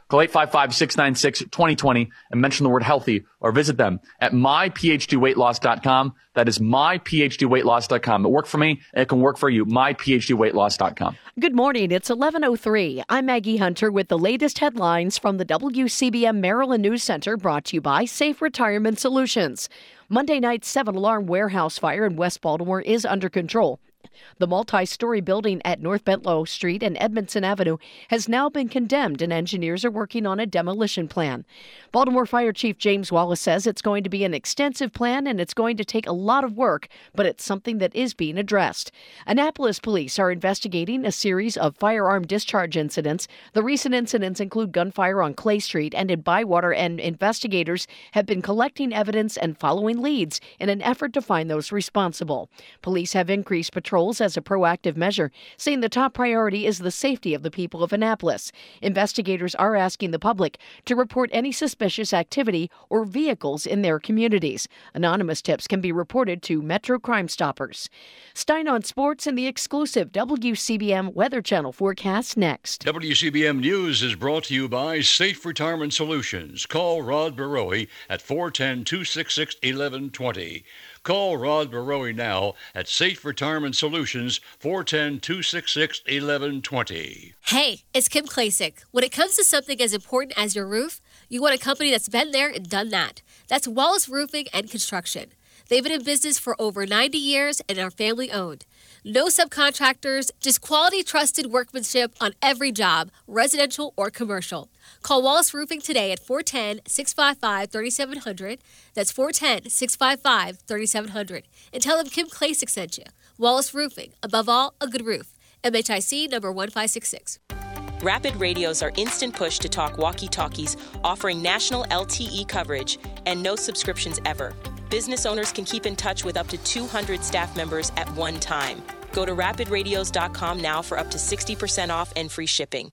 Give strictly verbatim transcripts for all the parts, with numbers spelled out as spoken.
Call eight five five, six nine six, two zero two zero and mention the word healthy, or visit them at my p h d weight loss dot com. That is my p h d weight loss dot com. It worked for me, and it can work for you. my p h d weight loss dot com. Good morning. It's eleven oh three. I'm Maggie Hunter with the latest headlines from the W C B M Maryland News Center, brought to you by Safe Retirement Solutions. Monday night's seven-alarm warehouse fire in West Baltimore is under control. The multi-story building at North Bentlow Street and Edmondson Avenue has now been condemned, and engineers are working on a demolition plan. Baltimore Fire Chief James Wallace says it's going to be an extensive plan and it's going to take a lot of work, but it's something that is being addressed. Annapolis police are investigating a series of firearm discharge incidents. The recent incidents include gunfire on Clay Street and in Bywater, and investigators have been collecting evidence and following leads in an effort to find those responsible. Police have increased patrols as a proactive measure, saying the top priority is the safety of the people of Annapolis. Investigators are asking the public to report any suspicious activity or vehicles in their communities. Anonymous tips can be reported to Metro Crime Stoppers. Stein on Sports and the exclusive W C B M Weather Channel forecast next. W C B M News is brought to you by Safe Retirement Solutions. Call Rod Barowie at four one zero, two six six, one one two zero. Call Rod Barowie now at Safe Retirement Solutions, four one zero, two six six, one one two zero. Hey, it's Kim Klasick. When it comes to something as important as your roof, you want a company that's been there and done that. That's Wallace Roofing and Construction. They've been in business for over ninety years and are family-owned. No subcontractors, just quality, trusted workmanship on every job, residential or commercial. Call Wallace Roofing today at four one zero, six five five, three seven zero zero. That's four one zero, six five five, three seven zero zero. And tell them Kim Klasick sent you. Wallace Roofing. Above all, a good roof. M H I C number one five six six. Rapid radios are instant push to talk walkie-talkies, offering national L T E coverage and no subscriptions ever. Business owners can keep in touch with up to two hundred staff members at one time. Go to rapid radios dot com now for up to sixty percent off and free shipping.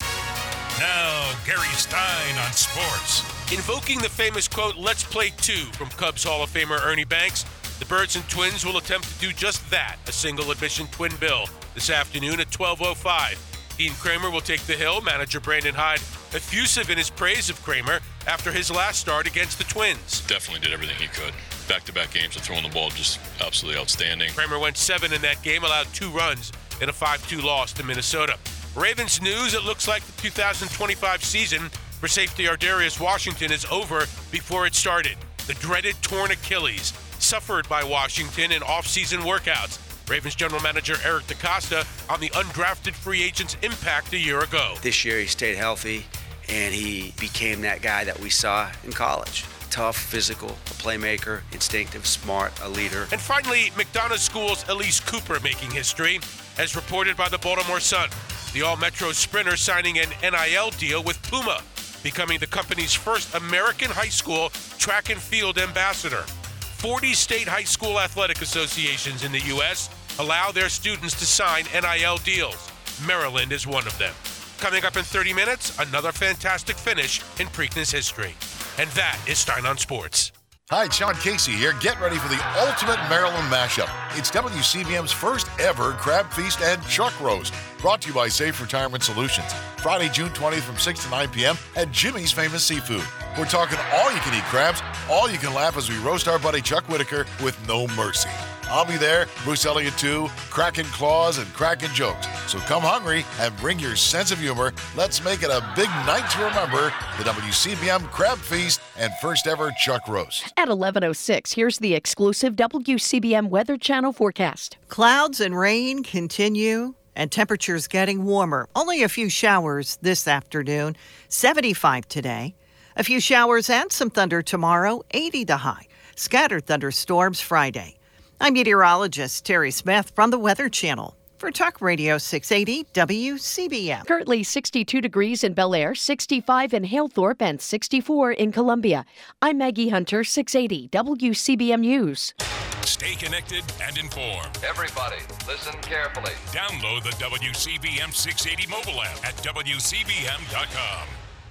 Now, Gary Stein on sports. Invoking the famous quote, "Let's play two" from Cubs Hall of Famer Ernie Banks, the Birds and Twins will attempt to do just that, a single admission twin bill, this afternoon at twelve oh five. Dean Kramer will take the hill, manager Brandon Hyde effusive in his praise of Kramer after his last start against the Twins. Definitely did everything he could. Back-to-back games of throwing the ball, just absolutely outstanding. Kramer went seven in that game, allowed two runs in a five two loss to Minnesota. Ravens news, it looks like the two thousand twenty-five season for safety Ardarius Washington is over before it started. The dreaded torn Achilles, suffered by Washington in off-season workouts. Ravens general manager Eric DeCosta on the undrafted free agent's impact a year ago. This year he stayed healthy, and he became that guy that we saw in college. Tough, physical, a playmaker, instinctive, smart, a leader. And finally, McDonough School's Elise Cooper making history, as reported by the Baltimore Sun. The All-Metro sprinter signing an N I L deal with Puma, becoming the company's first American high school track and field ambassador. forty state high school athletic associations in the U S allow their students to sign N I L deals. Maryland is one of them. Coming up in thirty minutes, another fantastic finish in Preakness history. And that is Stein on Sports. Hi, Sean Casey here. Get ready for the ultimate Maryland mashup. It's W C B M's first ever Crab Feast and Chuck Roast, brought to you by Safe Retirement Solutions. Friday, June twentieth from six to nine p.m. at Jimmy's Famous Seafood. We're talking all-you-can-eat crabs, all-you-can laugh as we roast our buddy Chuck Whitaker with no mercy. I'll be there, Bruce Elliott too, cracking claws and cracking jokes. So come hungry and bring your sense of humor. Let's make it a big night to remember, the W C B M Crab Feast and first ever Chuck Roast. At eleven oh six, here's the exclusive W C B M Weather Channel forecast. Clouds and rain continue, and temperatures getting warmer. Only a few showers this afternoon, seventy-five today. A few showers and some thunder tomorrow, eighty the high. Scattered thunderstorms Friday. I'm meteorologist Terry Smith from the Weather Channel for Talk Radio six eighty W C B M. Currently sixty-two degrees in Bel Air, sixty-five in Halethorpe, and sixty-four in Columbia. I'm Maggie Hunter, six eighty W C B M News. Stay connected and informed. Everybody, listen carefully. Download the W C B M six eighty mobile app at W C B M dot com.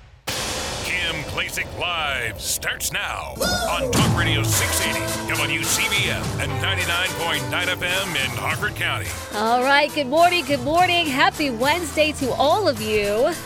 Kim Klasick Live starts now on Talk Radio six eighty, W C B M, and ninety-nine point nine F M in Harford County. All right, good morning, good morning. Happy Wednesday to all of you.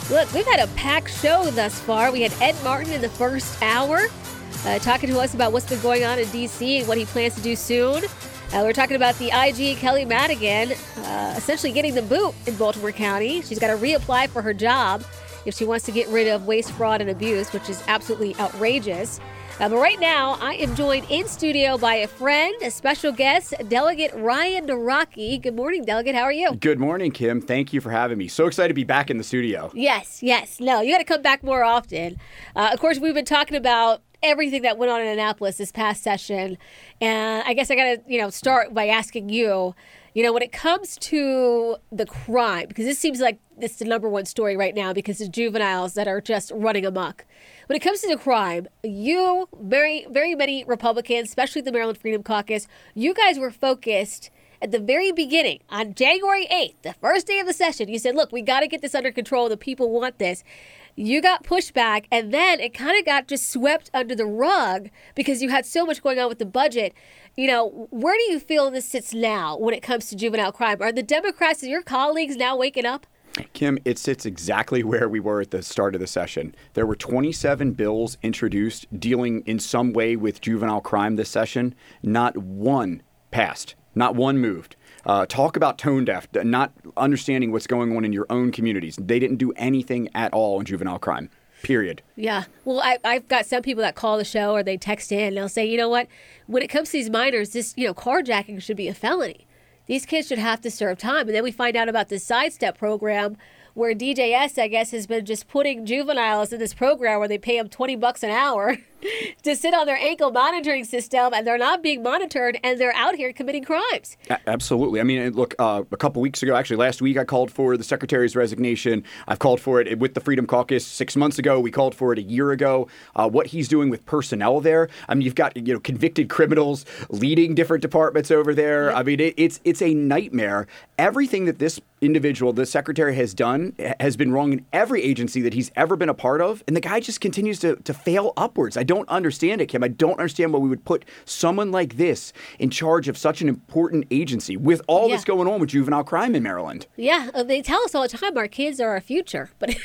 Look, we've had a packed show thus far. We had Ed Martin in the first hour uh, talking to us about what's been going on in D C and what he plans to do soon. Uh, we're talking about the I G, Kelly Madigan, uh, essentially getting the boot in Baltimore County. She's got to reapply for her job if she wants to get rid of waste, fraud, and abuse, which is absolutely outrageous. Uh, but right now, I am joined in studio by a friend, a special guest, Delegate Ryan Naraki. Good morning, Delegate. How are you? Good morning, Kim. Thank you for having me. So excited to be back in the studio. Yes, yes. No, you got to come back more often. Uh, of course, we've been talking about everything that went on in Annapolis this past session. And I guess I got to, you know, start by asking you, you know, when it comes to the crime, because this seems like it's the number one story right now because of juveniles that are just running amok. When it comes to the crime, you, very, very many Republicans, especially the Maryland Freedom Caucus, you guys were focused at the very beginning on January eighth, the first day of the session. You said, look, we got to get this under control. The people want this. You got pushed back, and then it kind of got just swept under the rug because you had so much going on with the budget. You know, where do you feel this sits now when it comes to juvenile crime? Are the Democrats and your colleagues now waking up? Kim, it sits exactly where we were at the start of the session. There were twenty-seven bills introduced dealing in some way with juvenile crime this session. Not one passed. Not one moved. Uh, talk about tone deaf, not understanding what's going on in your own communities. They didn't do anything at all in juvenile crime, period. Yeah. Well, I, I've got some people that call the show or they text in and they'll say, you know what, when it comes to these minors, this, you know, carjacking should be a felony. These kids should have to serve time. And then we find out about this sidestep program where D J S, I guess, has been just putting juveniles in this program where they pay them twenty bucks an hour to sit on their ankle monitoring system, and they're not being monitored, and they're out here committing crimes. A- absolutely. I mean, look, uh, a couple weeks ago, actually last week, I called for the Secretary's resignation. I've called for it with the Freedom Caucus six months ago. We called for it a year ago. Uh, what he's doing with personnel there, I mean, you've got, you know, convicted criminals leading different departments over there. Yep. I mean, it, it's it's a nightmare. Everything that this individual, the Secretary, has done has been wrong in every agency that he's ever been a part of, and the guy just continues to, to fail upwards. I don't understand it, Kim. I don't understand why we would put someone like this in charge of such an important agency with all yeah. this going on with juvenile crime in Maryland. Yeah, they tell us all the time our kids are our future, but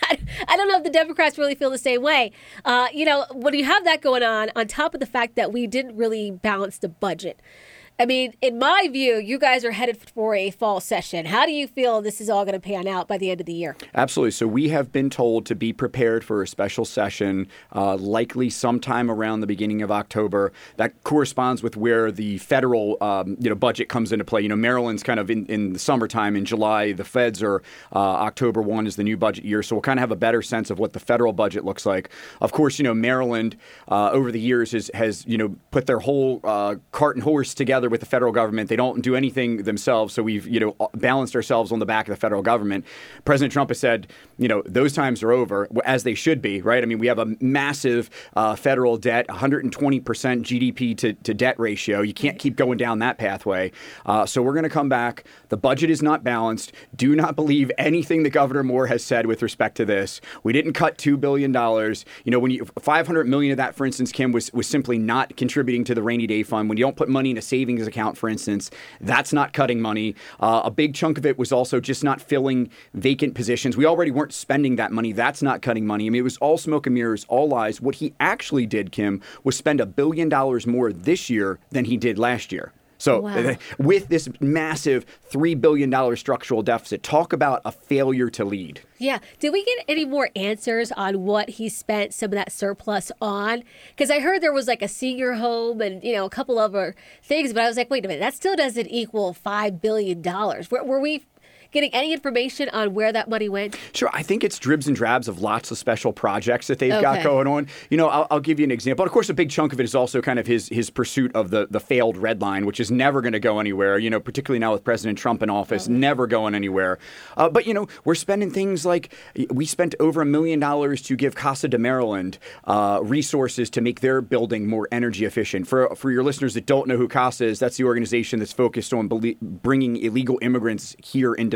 I don't know if the Democrats really feel the same way. Uh, you know, when you have that going on, on top of the fact that we didn't really balance the budget, I mean, in my view, you guys are headed for a fall session. How do you feel this is all going to pan out by the end of the year? Absolutely. So we have been told to be prepared for a special session, uh, likely sometime around the beginning of October. That corresponds with where the federal um, you know, budget comes into play. You know, Maryland's kind of in, in the summertime. In July, the feds are uh, October first is the new budget year. So we'll kind of have a better sense of what the federal budget looks like. Of course, you know, Maryland uh, over the years has, has, you know, put their whole uh, cart and horse together with the federal government. They don't do anything themselves, so we've, you know, balanced ourselves on the back of the federal government. President Trump has said, you know, those times are over, as they should be, right? I mean, we have a massive uh, federal debt, one hundred twenty percent G D P to, to debt ratio. You can't keep going down that pathway. Uh, so we're going to come back. The budget is not balanced. Do not believe anything that Governor Moore has said with respect to this. We didn't cut two billion dollars. You know, when you five hundred million dollars of that, for instance, Kim, was, was simply not contributing to the rainy day fund. When you don't put money in a savings account, for instance, that's not cutting money. Uh, a big chunk of it was also just not filling vacant positions. We already weren't spending that money. That's not cutting money. I mean, it was all smoke and mirrors, all lies. What he actually did, Kim, was spend a billion dollars more this year than he did last year. So wow. with this massive three billion dollars structural deficit, talk about a failure to lead. Yeah. Did we get any more answers on what he spent some of that surplus on? Because I heard there was like a senior home and, you know, a couple other things, but I was like, wait a minute, that still doesn't equal five billion dollars. Were, were we getting any information on where that money went? Sure. I think it's dribs and drabs of lots of special projects that they've okay. got going on. You know, I'll, I'll give you an example. Of course, a big chunk of it is also kind of his his pursuit of the, the failed red line, which is never going to go anywhere, you know, particularly now with President Trump in office, okay. never going anywhere. Uh, but, you know, we're spending things like we spent over a million dollars to give Casa de Maryland uh, resources to make their building more energy efficient. For, for your listeners that don't know who Casa is, that's the organization that's focused on belie- bringing illegal immigrants here into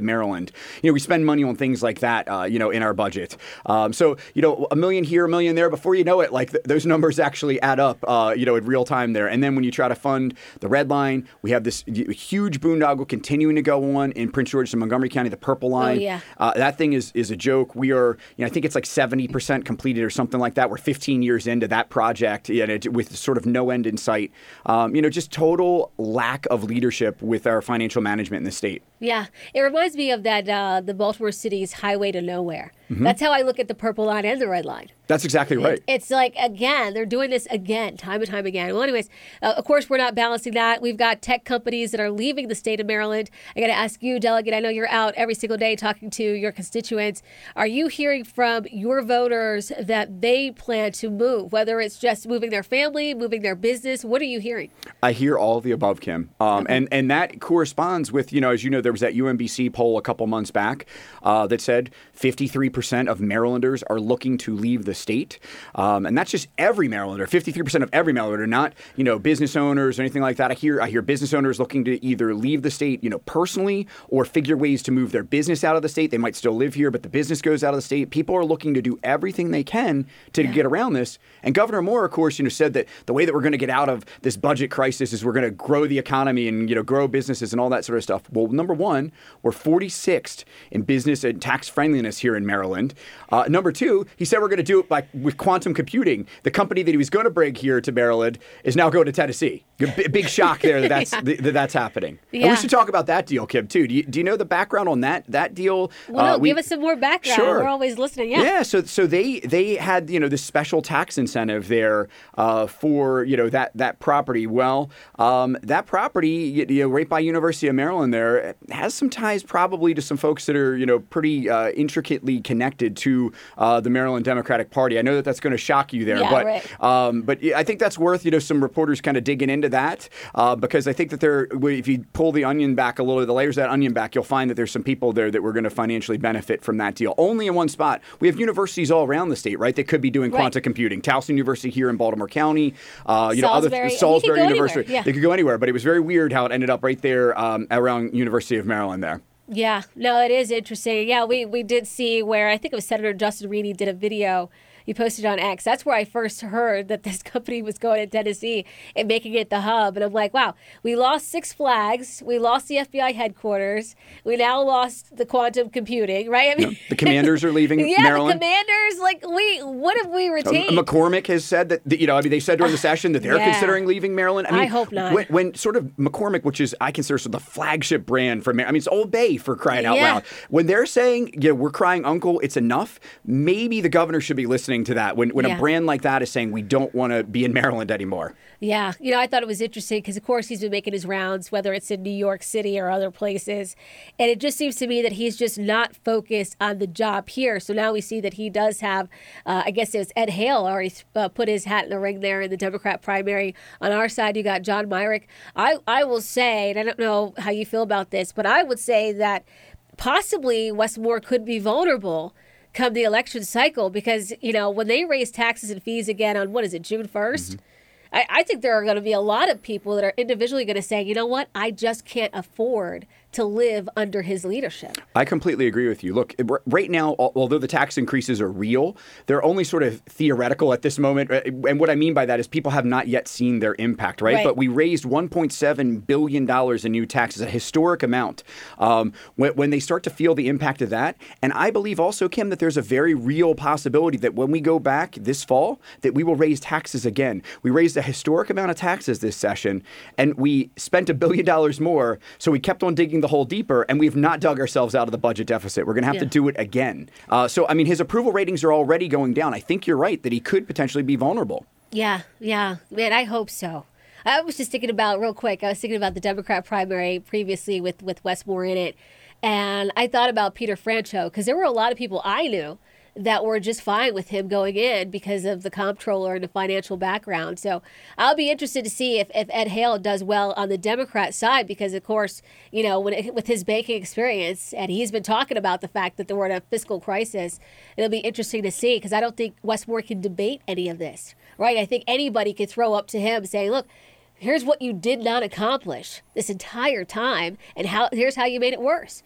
Maryland. You know, we spend money on things like that, uh, you know, in our budget. Um, so, you know, a million here, a million there, before you know it, like th- those numbers actually add up, uh, you know, in real time there. And then when you try to fund the Red Line, we have this huge boondoggle continuing to go on in Prince George's and Montgomery County, the Purple Line. Oh, yeah. Uh, that thing is is a joke. We are, you know, I think it's like seventy percent completed or something like that. We're fifteen years into that project, you know, with sort of no end in sight. Um, you know, just total lack of leadership with our financial management in the state. Yeah, it reminds me of that, uh, the Baltimore City's Highway to Nowhere. Mm-hmm. That's how I look at the Purple Line and the Red Line. That's exactly right. It, it's like, again, they're doing this again, time and time again. Well, anyways, uh, of course, we're not balancing that. We've got tech companies that are leaving the state of Maryland. I got to ask you, Delegate, I know you're out every single day talking to your constituents. Are you hearing from your voters that they plan to move, whether it's just moving their family, moving their business? What are you hearing? I hear all of the above, Kim. Um, Okay. and, and that corresponds with, you know, as you know, there was that U M B C poll a couple months back uh, that said fifty-three percent of Marylanders are looking to leave the state. Um, and that's just every Marylander, fifty-three percent of every Marylander, not, you know, business owners or anything like that. I hear I hear business owners looking to either leave the state, you know, personally or figure ways to move their business out of the state. They might still live here, but the business goes out of the state. People are looking to do everything they can to yeah. get around this. And Governor Moore, of course, you know, said that the way that we're going to get out of this budget crisis is we're going to grow the economy and, you know, grow businesses and all that sort of stuff. Well, number one, we're forty-sixth in business and tax friendliness here in Maryland. Uh, number two, he said we're going to do it by with quantum computing. The company that he was going to bring here to Maryland is now going to Tennessee. B- big shock there that that's, yeah. th- that that's happening. Yeah. And we should talk about that deal, Kim, too. Do you, do you know the background on that that deal? Well, no, uh, we, give us some more background. Sure. We're always listening. Yeah. Yeah. So so they they had, you know, this special tax incentive there uh, for, you know, that that property. Well, um, that property, you know, right by University of Maryland there, has some ties probably to some folks that are, you know, pretty uh, intricately connected to uh, the Maryland Democratic Party. I know that that's going to shock you there, yeah, but right. um, but I think that's worth, you know, some reporters kind of digging into that uh, because I think that there, if you pull the onion back a little, the layers of that onion back, you'll find that there's some people there that were going to financially benefit from that deal. Only in one spot. We have universities all around the state, right? They could be doing right. quantum computing. Towson University here in Baltimore County, uh, you Salisbury. know, other Salisbury University. Yeah. They could go anywhere, but it was very weird how it ended up right there um, around University of Maryland there. Yeah, no, it is interesting. Yeah, we, we did see where I think it was Senator Justin Reedy did a video he posted on X. That's where I first heard that this company was going to Tennessee and making it the hub. And I'm like, wow, we lost Six Flags. We lost the F B I headquarters. We now lost the quantum computing, right? I mean, no, the commanders are leaving yeah, Maryland. the commanders, like, we, what have we retained? Uh, McCormick has said that, that, you know, I mean, they said during the session that they're yeah. considering leaving Maryland. I mean, I hope not. When, when sort of McCormick, which is, I consider sort of the flagship brand for Maryland, I mean, it's Old Bay for crying out yeah. loud. When they're saying, you know, we're crying uncle, it's enough, maybe the governor should be listening to that. When, when yeah. a brand like that is saying we don't want to be in Maryland anymore. Yeah, you know, I thought it was interesting because, of course, he's been making his rounds, whether it's in New York City or other places. And it just seems to me that he's just not focused on the job here. So now we see that he does have, uh, I guess it was Ed Hale already uh, put his hat in the ring there in the Democrat primary. On our side, you got John Myrick. I, I will say, and I don't know how you feel about this, but I would say that possibly Wes Moore could be vulnerable come the election cycle because, you know, when they raise taxes and fees again on, what is it, June first? Mm-hmm. I, I think there are going to be a lot of people that are individually going to say, you know what, I just can't afford to live under his leadership. I completely agree with you. Look, right now, although the tax increases are real, they're only sort of theoretical at this moment. And what I mean by that is people have not yet seen their impact, right? right. But we raised one point seven billion dollars in new taxes, a historic amount. Um, when, when they start to feel the impact of that, and I believe also, Kim, that there's a very real possibility that when we go back this fall, that we will raise taxes again. We raised a historic amount of taxes this session, and we spent a billion dollars more, so we kept on digging the hole deeper, and we've not dug ourselves out of the budget deficit. We're going to have yeah. to do it again. Uh, so, I mean, his approval ratings are already going down. I think you're right that he could potentially be vulnerable. Yeah, yeah. Man, I hope so. I was just thinking about, real quick, I was thinking about the Democrat primary previously with, with Wes Moore in it, and I thought about Peter Franchot, because there were a lot of people I knew that were just fine with him going in because of the comptroller and the financial background. So I'll be interested to see if, if Ed Hale does well on the Democrat side because, of course, you know, when it, with his banking experience, and he's been talking about the fact that we're in a fiscal crisis, it'll be interesting to see because I don't think Wes Moore can debate any of this, right? I think anybody could throw up to him saying, look, here's what you did not accomplish this entire time, and how here's how you made it worse.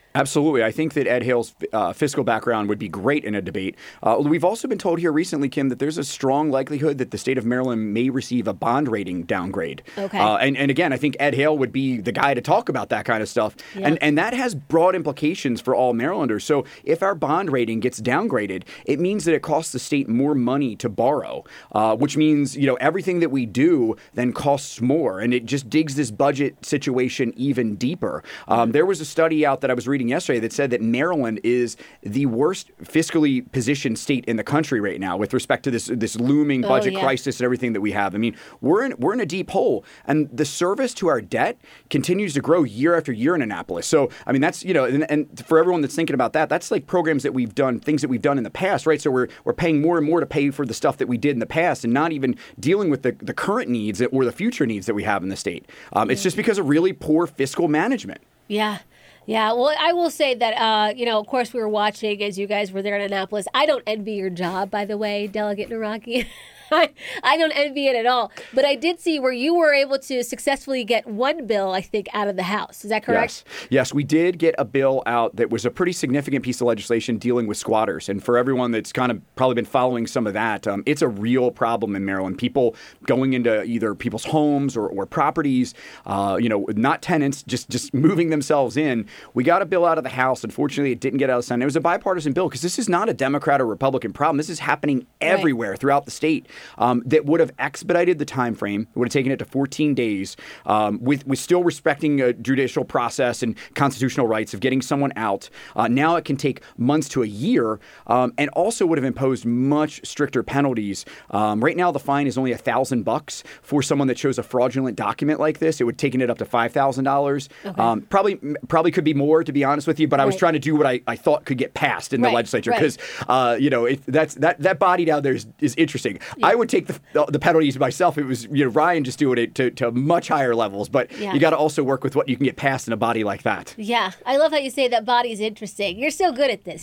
Absolutely. I think that Ed Hale's uh, fiscal background would be great in a debate. Uh, we've also been told here recently, Kim, that there's a strong likelihood that the state of Maryland may receive a bond rating downgrade. Okay. Uh, and, and again, I think Ed Hale would be the guy to talk about that kind of stuff. Yeah. And, and that has broad implications for all Marylanders. So if our bond rating gets downgraded, it means that it costs the state more money to borrow, uh, which means, you know, everything that we do then costs more. And it just digs this budget situation even deeper. Um, there was a study out that I was reading yesterday that said that Maryland is the worst fiscally positioned state in the country right now with respect to this this looming Oh, budget yeah. crisis and everything that we have. I mean, we're in we're in a deep hole, and the service to our debt continues to grow year after year in Annapolis. So, I mean, that's, you know, and, and for everyone that's thinking about that, that's like programs that we've done, things that we've done in the past, right? So we're we're paying more and more to pay for the stuff that we did in the past, and not even dealing with the, the current needs or the future needs that we have in the state. Um, it's just because of really poor fiscal management. Yeah. Yeah, well, I will say that, uh, you know, of course, we were watching as you guys were there in Annapolis. I don't envy your job, by the way, Delegate Naraki. I, I don't envy it at all. But I did see where you were able to successfully get one bill, I think, out of the House. Is that correct? Yes. Yes, we did get a bill out that was a pretty significant piece of legislation dealing with squatters. And for everyone that's kind of probably been following some of that, um, it's a real problem in Maryland. People going into either people's homes or, or properties, uh, you know, not tenants, just, just moving themselves in. We got a bill out of the House. Unfortunately, it didn't get out of the Senate. It was a bipartisan bill because this is not a Democrat or Republican problem. This is happening everywhere right. throughout the state. Um, that would have expedited the time frame. It would have taken it to fourteen days, um, with, with still respecting a judicial process and constitutional rights of getting someone out. Uh, now it can take months to a year, um, and also would have imposed much stricter penalties. Um, right now, the fine is only a thousand bucks for someone that shows a fraudulent document like this. It would have taken it up to five thousand dollars. Okay. Um, probably, probably could be more, to be honest with you. But I was right. trying to do what I, I thought could get passed in right. the legislature because, right. uh, you know, it, that's that that body down there is, is interesting. Yeah. I would take the, the penalties myself. It was, you know, Ryan just doing it to, to much higher levels, but yeah. you got to also work with what you can get passed in a body like that. Yeah, I love how you say that body is interesting. You're so good at this.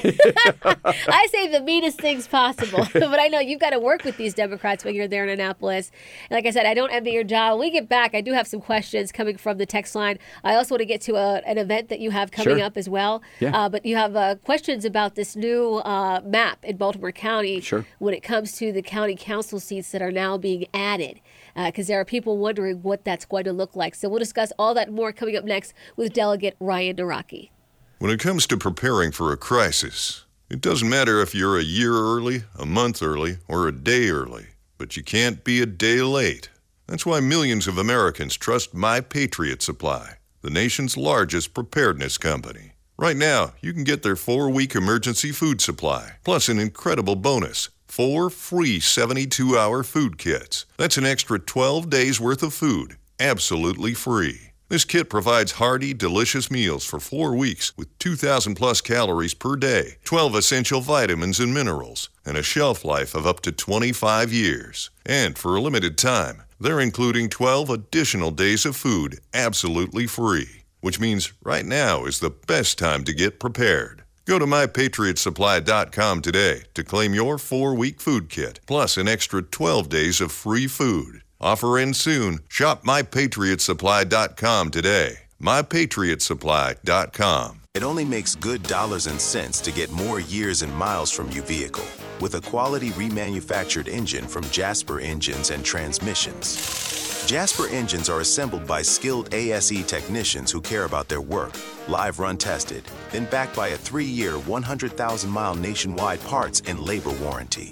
I say the meanest things possible, but I know you've got to work with these Democrats when you're there in Annapolis. And like I said, I don't envy your job. When we get back, I do have some questions coming from the text line. I also want to get to a, an event that you have coming sure. up as well. Yeah. Uh, but you have uh, questions about this new uh, map in Baltimore County sure. when it comes to the county council seats that are now being added, because uh, there are people wondering what that's going to look like. So we'll discuss all that more coming up next with Delegate Ryan Naraki. When it comes to preparing for a crisis, it doesn't matter if you're a year early, a month early, or a day early, but you can't be a day late. That's why millions of Americans trust My Patriot Supply, the nation's largest preparedness company. Right now, you can get their four-week emergency food supply, plus an incredible bonus, four free seventy-two hour food kits. That's an extra twelve days worth of food, absolutely free. This kit provides hearty, delicious meals for four weeks with two thousand plus calories per day, twelve essential vitamins and minerals, and a shelf life of up to twenty-five years. And for a limited time, they're including twelve additional days of food absolutely free, which means right now is the best time to get prepared. Go to my patriot supply dot com today to claim your four-week food kit, plus an extra twelve days of free food. Offer ends soon. Shop my patriot supply dot com today. my patriot supply dot com. It only makes good dollars and cents to get more years and miles from your vehicle with a quality remanufactured engine from Jasper Engines and Transmissions. Jasper engines are assembled by skilled A S E technicians who care about their work, live run tested, then backed by a three-year, one hundred thousand mile nationwide parts and labor warranty.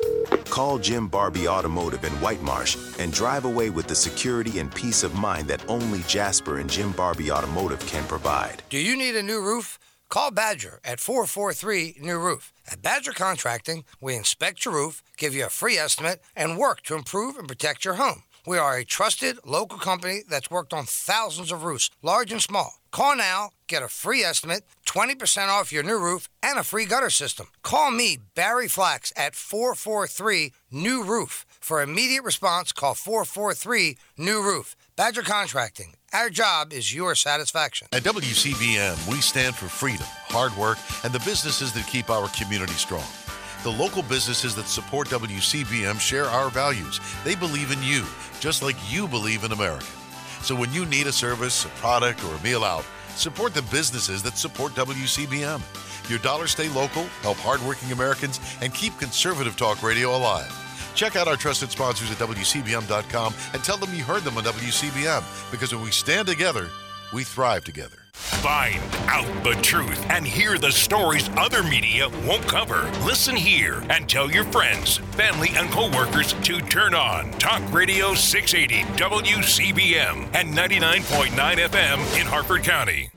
Call Jim Barbie Automotive in White Marsh and drive away with the security and peace of mind that only Jasper and Jim Barbie Automotive can provide. Do you need a new roof? Call Badger at four four three, new roof. At Badger Contracting, we inspect your roof, give you a free estimate, and work to improve and protect your home. We are a trusted local company that's worked on thousands of roofs, large and small. Call now, get a free estimate, twenty percent off your new roof, and a free gutter system. Call me, Barry Flax, at four four three, new roof. For immediate response, call four four three, new roof. Badger Contracting. Our job is your satisfaction. At W C B M, we stand for freedom, hard work, and the businesses that keep our community strong. The local businesses that support W C B M share our values. They believe in you, just like you believe in America. So when you need a service, a product, or a meal out, Support the businesses that support W C B M. Your dollars stay local, help hardworking Americans, and keep conservative talk radio alive. Check out our trusted sponsors at W C B M dot com and tell them you heard them on W C B M, because when we stand together, we thrive together. Find out the truth and hear the stories other media won't cover. Listen here and tell your friends, family, and co-workers to turn on Talk Radio six eighty W C B M and ninety-nine point nine F M in Harford County.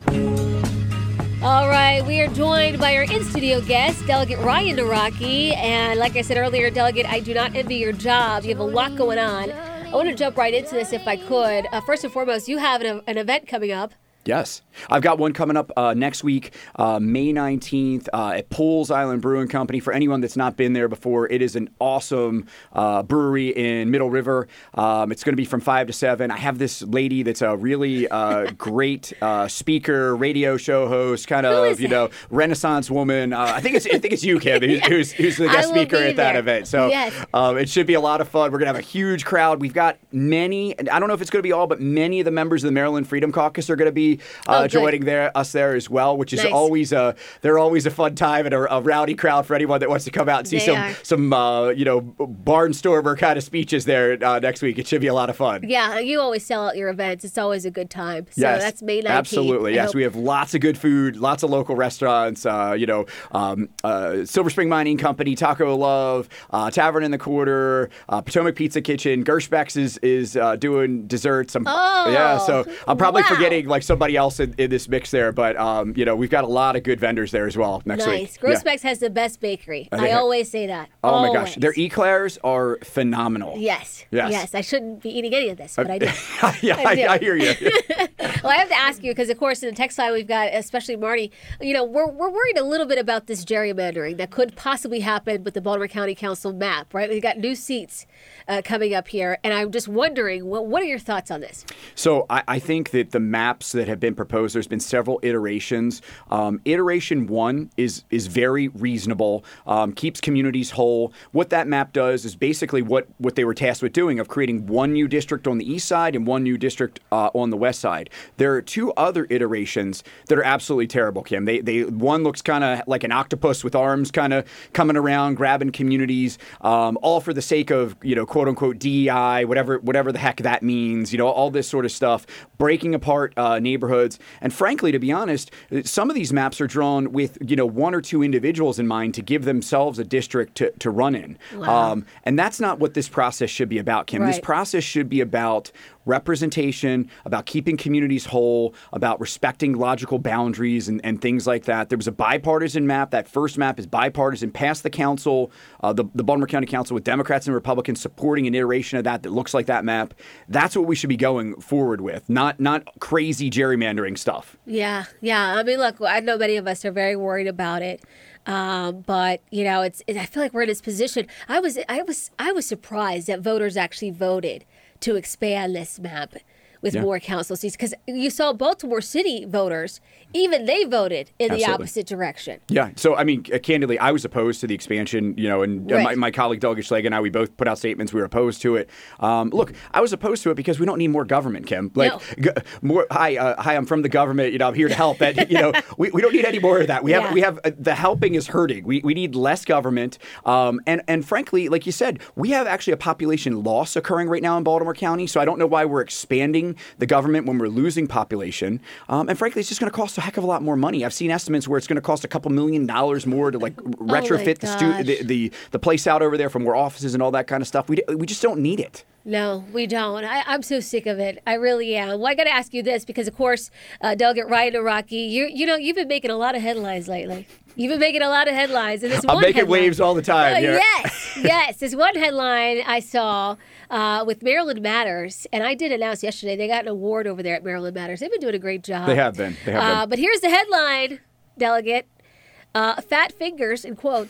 All right, we are joined by our in-studio guest, Delegate Ryan Naraki. And like I said earlier, Delegate, I do not envy your job. You have a lot going on. I want to jump right into this if I could. Uh, first and foremost, you have an, an event coming up. Yes. I've got one coming up uh, next week, uh, May nineteenth, uh, at Pools Island Brewing Company. For anyone that's not been there before, it is an awesome uh, brewery in Middle River. Um, it's going to be from five to seven. I have this lady that's a really uh, great uh, speaker, radio show host, kind of, you know, Renaissance woman. Uh, I think it's I think it's you, Kim, who's, yes. who's, who's the guest speaker at that there. event. So yes. um, it should be a lot of fun. We're going to have a huge crowd. We've got many, I don't know if it's going to be all, but many of the members of the Maryland Freedom Caucus are going to be uh, oh, joining there us there as well, which is nice. always a they're always a fun time and a, a rowdy crowd for anyone that wants to come out and see They some are. some uh, you know barnstormer kind of speeches there uh, next week. It should be a lot of fun. Yeah, you always sell out your events. It's always a good time. So yes, that's May nineteenth. absolutely. I Yes, hope- we have lots of good food, lots of local restaurants. Uh, you know, um, uh, Silver Spring Mining Company, Taco Love, uh, Tavern in the Quarter, uh, Potomac Pizza Kitchen. Gershbeck's is is uh, doing desserts. I'm, Oh, yeah. So I'm probably wow. forgetting like somebody else in, in this mix there, but um, you know, we've got a lot of good vendors there as well next week. Nice. Grossbeck's has the best bakery. Uh, they I have- always say that. Oh always. my gosh, their eclairs are phenomenal. Yes. Yes. I shouldn't be eating any of this, but I do. yeah, I, do. I hear you. Well, I have to ask you because, of course, in the text line we've got, especially Marty. You know, we're we're worried a little bit about this gerrymandering that could possibly happen with the Baltimore County Council map. Right? We've got new seats uh, coming up here, and I'm just wondering, what what are your thoughts on this? So I, I think that the maps that have been proposed, there's been several iterations. Um, iteration one is is very reasonable, um, keeps communities whole. What that map does is basically what, what they were tasked with doing, of creating one new district on the east side and one new district uh, on the west side. There are two other iterations that are absolutely terrible, Kim. They they one looks kind of like an octopus with arms kind of coming around, grabbing communities, um, all for the sake of, you know, quote unquote D E I, whatever whatever the heck that means, you know, all this sort of stuff, breaking apart uh, neighborhoods. And frankly, to be honest, some of these maps are drawn with, you know, one or two individuals in mind to give themselves a district to, to run in. Wow. Um, and that's not what this process should be about, Kim. This Right. process should be about representation, about keeping communities whole, about respecting logical boundaries and, and things like that. There was a bipartisan map. That first map is bipartisan, passed the council, uh, the, the Baltimore County Council, with Democrats and Republicans supporting an iteration of that that looks like that map. That's what we should be going forward with, not not crazy gerrymandering stuff. Yeah, yeah. I mean, look, I know many of us are very worried about it. Um, but you know, it's. It, I feel like we're in this position. I was, I was, I was surprised that voters actually voted to expand this map with Yeah. more council seats, because you saw Baltimore City voters, even they voted in the Absolutely. opposite direction. Yeah. So, I mean, uh, candidly, I was opposed to the expansion, you know, and uh, Right. my, my colleague Delegate Schleg and I, we both put out statements. We were opposed to it. Um, look, I was opposed to it because we don't need more government, Kim. Like, No. g- more. Hi, uh, hi. I'm from the government. You know, I'm here to help. That you know, we, we don't need any more of that. We have Yeah. we have uh, the helping is hurting. We we need less government. Um, and and frankly, like you said, we have actually a population loss occurring right now in Baltimore County. So I don't know why we're expanding the government when we're losing population. Um, and frankly, it's just going to cost a heck of a lot more money. I've seen estimates where it's going to cost a couple million dollars more to like retrofit the, stu- gosh. the the the place out over there for more offices and all that kind of stuff. We d- we just don't need it. No, we don't. I, I'm so sick of it. I really am. Well, I got to ask you this because, of course, uh, Delegate Ryan Naraki, you you know, you've been making a lot of headlines lately. You've been making a lot of headlines. And this I'm one making headline- waves all the time. Uh, yeah. yes, yes. This one headline I saw uh, with Maryland Matters, and I did announce yesterday they got an award over there at Maryland Matters. They've been doing a great job. They have been. They have Uh, been. but here's the headline, Delegate. Uh, fat fingers, in quotes,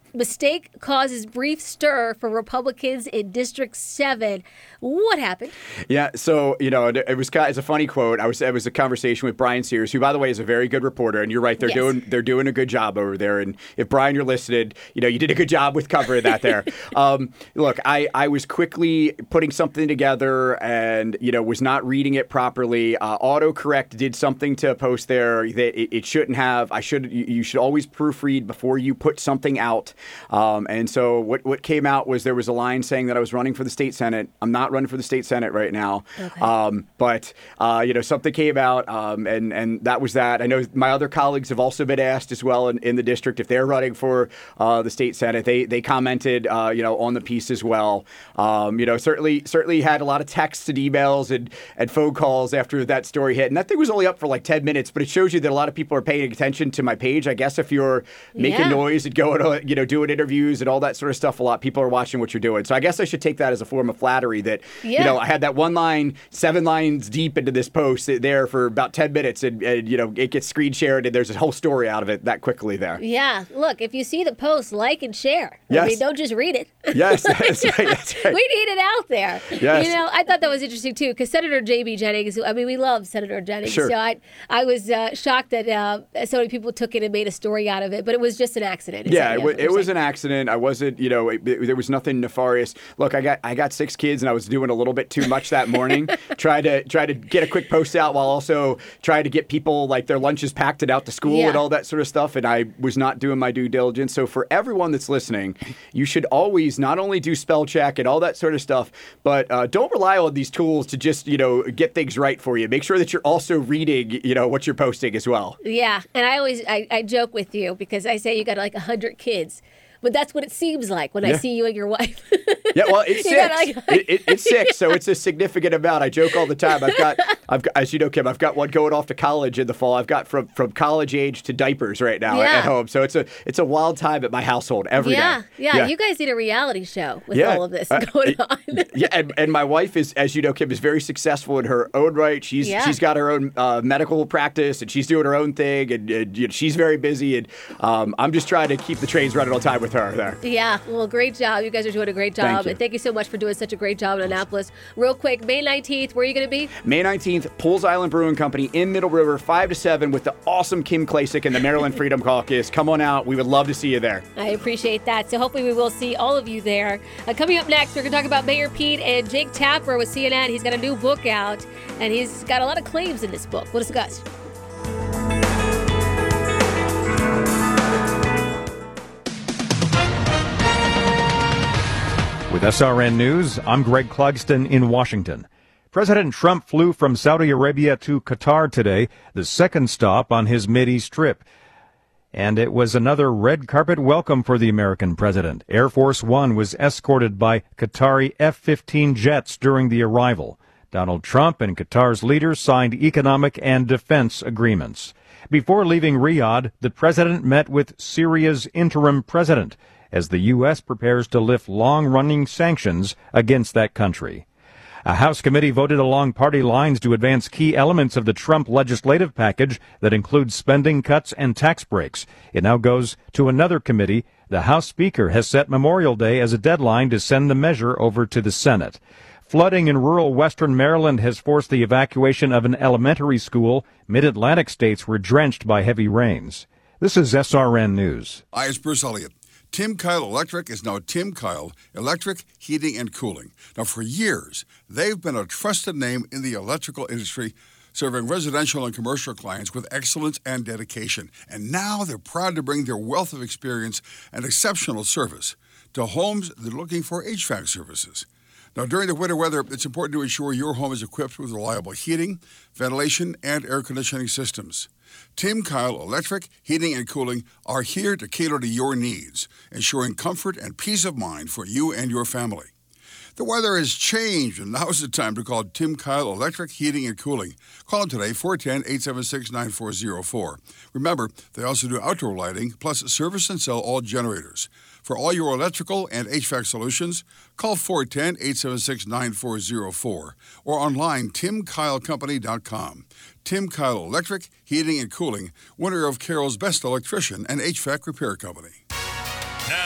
Mistake causes brief stir for Republicans in District seven. What happened? Yeah, so, you know, it, it was it's a funny quote. I was It was a conversation with Brian Sears, who, by the way, is a very good reporter. And you're right, they're Yes. doing they're doing a good job over there. And if, Brian, you're listening, you know, you did a good job with covering that there. um, look, I, I was quickly putting something together and, you know, was not reading it properly. Uh, autocorrect did something to a post there that it, it shouldn't have. I should you, you should always proofread before you put something out. Um, and so what, what came out was there was a line saying that I was running for the state Senate. I'm not running for the state Senate right now. Okay. Um, but, uh, you know, something came out um, and, and that was that. I know my other colleagues have also been asked as well in, in the district if they're running for uh, the state Senate. They they commented, uh, you know, on the piece as well. Um, you know, certainly certainly had a lot of texts and emails and, and phone calls after that story hit. And that thing was only up for like ten minutes, but it shows you that a lot of people are paying attention to my page. I guess if you're making Yeah. noise and going to, you know, doing interviews and all that sort of stuff, a lot of people are watching what you're doing. So I guess I should take that as a form of flattery that, Yeah. you know, I had that one line, seven lines deep into this post there for about ten minutes and, and, you know, it gets screen shared and there's a whole story out of it that quickly there. Yeah, look, if you see the post, like and share. I Yes. mean, don't just read it. Yes, that's right. That's right. We need it out there. Yes. You know, I thought that was interesting too, because Senator J B Jennings, I mean, we love Senator Jennings. Sure. So I, I was uh, shocked that uh, so many people took it and made a story out of it, but it was just an accident. Is Yeah, that- it, w- it was an accident. I wasn't, you know, it, it- there was nothing nefarious. Look, I got I got six kids, and I was doing a little bit too much that morning. tried to try to get a quick post out while also trying to get people like their lunches packed and out to school Yeah. and all that sort of stuff. And I was not doing my due diligence. So for everyone that's listening, you should always not only do spell check and all that sort of stuff, but uh, don't rely on these tools to just, you know, get things right for you. Make sure that you're also reading, you know, what you're posting as well. Yeah, and I always I, I joke with you because I say you got like a hundred kids, but that's what it seems like when I Yeah. see you and your wife. Yeah, well, it's You six. got, like- it, it, it's six, so it's a significant amount. I joke all the time. I've got, I've got, as you know, Kim, I've got one going off to college in the fall. I've got from from college age to diapers right now Yeah. at home. So it's a it's a wild time at my household every day. yeah, yeah, You guys need a reality show with Yeah. all of this Uh, going on. Yeah, and, and my wife is, as you know, Kim, is very successful in her own right. She's Yeah. she's got her own uh, medical practice, and she's doing her own thing, and, and you know, she's very busy. And um, I'm just trying to keep the trains running on time with her there. Yeah, well, great job. You guys are doing a great job. Thank you. And thank you so much for doing such a great job in Annapolis. Real quick, May nineteenth, where are you going to be? May nineteenth, Pools Island Brewing Company in Middle River, five to seven, with the awesome Kim Klasick and the Maryland Freedom Caucus. Come on out. We would love to see you there. I appreciate that. So hopefully we will see all of you there. Uh, coming up next, we're going to talk about Mayor Pete and Jake Tapper with C N N. He's got a new book out, and he's got a lot of claims in this book. We'll discuss. With S R N News, I'm Greg Clugston in Washington. President Trump flew from Saudi Arabia to Qatar today, the second stop on his Mideast trip. And it was another red carpet welcome for the American president. Air Force One was escorted by Qatari F fifteen jets during the arrival. Donald Trump and Qatar's leaders signed economic and defense agreements. Before leaving Riyadh, the president met with Syria's interim president as the U S prepares to lift long-running sanctions against that country. A House committee voted along party lines to advance key elements of the Trump legislative package that includes spending cuts and tax breaks. It now goes to another committee. The House Speaker has set Memorial Day as a deadline to send the measure over to the Senate. Flooding in rural western Maryland has forced the evacuation of an elementary school. Mid-Atlantic states were drenched by heavy rains. This is S R N News. Hi, it's Bruce Elliott. Tim Kyle Electric is now Tim Kyle Electric, Heating, and Cooling. Now, for years, they've been a trusted name in the electrical industry, serving residential and commercial clients with excellence and dedication. And now they're proud to bring their wealth of experience and exceptional service to homes that are looking for H V A C services. Now, during the winter weather, it's important to ensure your home is equipped with reliable heating, ventilation, and air conditioning systems. Tim Kyle Electric, Heating, and Cooling are here to cater to your needs, ensuring comfort and peace of mind for you and your family. The weather has changed, and now's the time to call Tim Kyle Electric, Heating, and Cooling. Call them today, four one zero, eight seven six, nine four zero four. Remember, they also do outdoor lighting, plus service and sell all generators. For all your electrical and H V A C solutions, call four one zero, eight seven six, nine four zero four or online tim kyle company dot com. Tim Kyle Electric, Heating, and Cooling, winner of Carroll's Best Electrician and H V A C Repair Company. Now,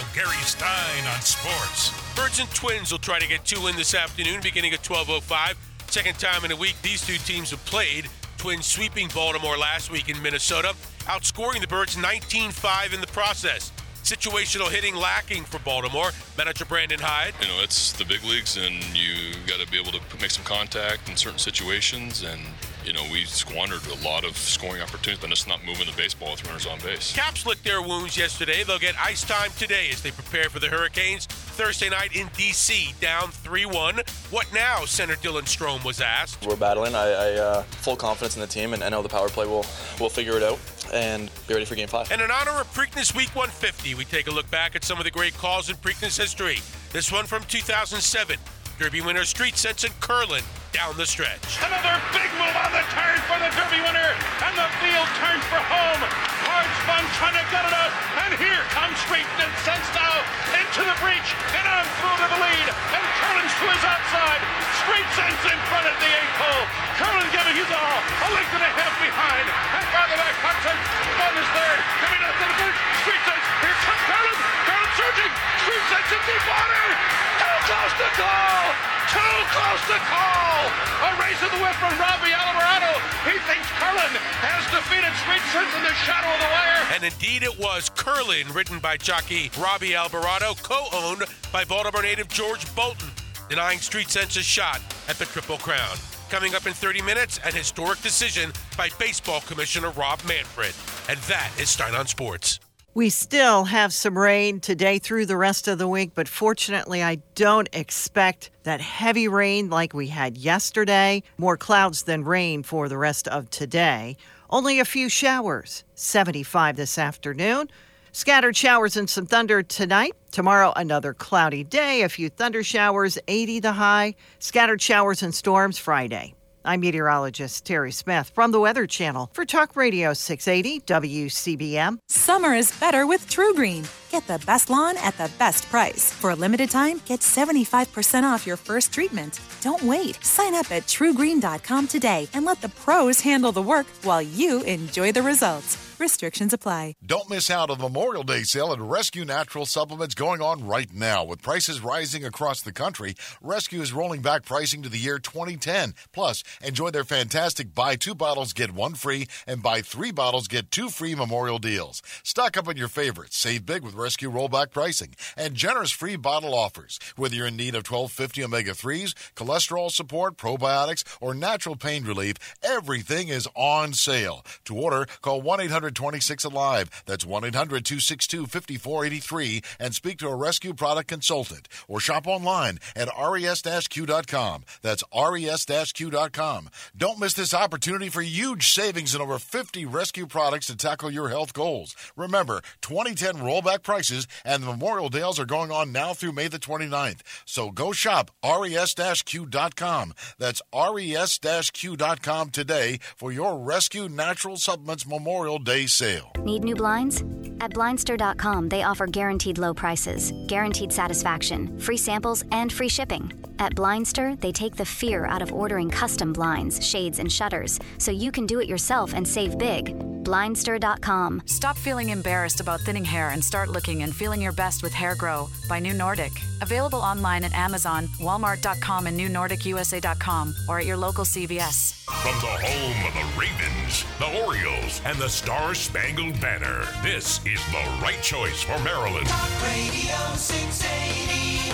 Gary Stein on sports. Birds and Twins will try to get two in this afternoon, beginning at twelve oh five. Second time in a week these two teams have played. Twins sweeping Baltimore last week in Minnesota, outscoring the Birds nineteen five in the process. Situational hitting lacking for Baltimore. Manager Brandon Hyde. You know, it's the big leagues, and you got to be able to make some contact in certain situations. And, you know, we squandered a lot of scoring opportunities, but just not moving the baseball with runners on base. Caps licked their wounds yesterday. They'll get ice time today as they prepare for the Hurricanes. Thursday night in D C, down three one. What now, Center Dylan Strome was asked. We're battling. I, I uh, full confidence in the team, and I know the power play will will figure it out and be ready for Game five. And in honor of Preakness Week one fifty, we take a look back at some of the great calls in Preakness history. This one from two thousand seven. Derby winner Street Sense and Curlin down the stretch. Another big move on the turn for the Derby winner, and the field turns for home. Hard spun, trying to get it out, and here comes Street Sense now into the breach, and on through to the lead, and Curlin's to his outside. Street Sense in front at the eighth hole. Curlin giving his all, a length and a half behind, and farther back Hudson on his third, coming up to the bridge. Street Sense, here comes Curlin. Curlin surging. Street Sense in deep water. Too close to call. Too close to call. A race of the whip from Robbie Alvarado. He thinks Curlin has defeated Street Sense in the shadow of the wire. And indeed it was Curlin, written by jockey Robbie Alvarado, co-owned by Baltimore native George Bolton, denying Street Sense a shot at the Triple Crown. Coming up in thirty minutes, an historic decision by Baseball Commissioner Rob Manfred. And that is Stein on Sports. We still have some rain today through the rest of the week, but fortunately, I don't expect that heavy rain like we had yesterday. More clouds than rain for the rest of today. Only a few showers, seventy-five this afternoon. Scattered showers and some thunder tonight. Tomorrow, another cloudy day, a few thunder showers, eighty the high. Scattered showers and storms Friday. I'm meteorologist Terry Smith from the Weather Channel for Talk Radio six eighty W C B M. Summer is better with True Green. Get the best lawn at the best price. For a limited time, get seventy-five percent off your first treatment. Don't wait. Sign up at true green dot com today and let the pros handle the work while you enjoy the results. Restrictions apply. Don't miss out on the Memorial Day sale at Rescue Natural Supplements going on right now. With prices rising across the country, Rescue is rolling back pricing to the year twenty ten. Plus, enjoy their fantastic buy two bottles, get one free, and buy three bottles, get two free Memorial deals. Stock up on your favorites. Save big with Rescue rollback pricing and generous free bottle offers. Whether you're in need of twelve fifty omega threes, cholesterol support, probiotics, or natural pain relief, everything is on sale. To order, call one eight hundred twenty-six alive. That's one eight hundred two six two five four eight three and speak to a Rescue product consultant or shop online at res q dot com. That's res q dot com. Don't miss this opportunity for huge savings in over fifty Rescue products to tackle your health goals. Remember, twenty ten rollback prices and the Memorial Deals are going on now through May the twenty-ninth. So go shop res q dot com. That's res q dot com today for your Rescue Natural Supplements Memorial Day sale. Need new blinds? At Blindster dot com, they offer guaranteed low prices, guaranteed satisfaction, free samples, and free shipping. At Blindster, they take the fear out of ordering custom blinds, shades, and shutters, so you can do it yourself and save big. Blindster dot com. Stop feeling embarrassed about thinning hair and start looking and feeling your best with Hair Grow by New Nordic. Available online at Amazon, Walmart dot com, and New Nordic U S A dot com, or at your local C V S. From the home of the Ravens, the Orioles, and the Star-Spangled Banner, this is the right choice for Maryland. Talk Radio six eighty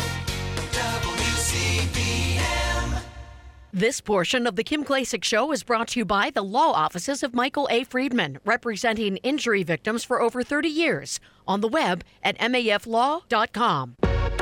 W C B M. This portion of the Kim Klacik Show is brought to you by the law offices of Michael A. Friedman, representing injury victims for over thirty years. On the web at M A F law dot com.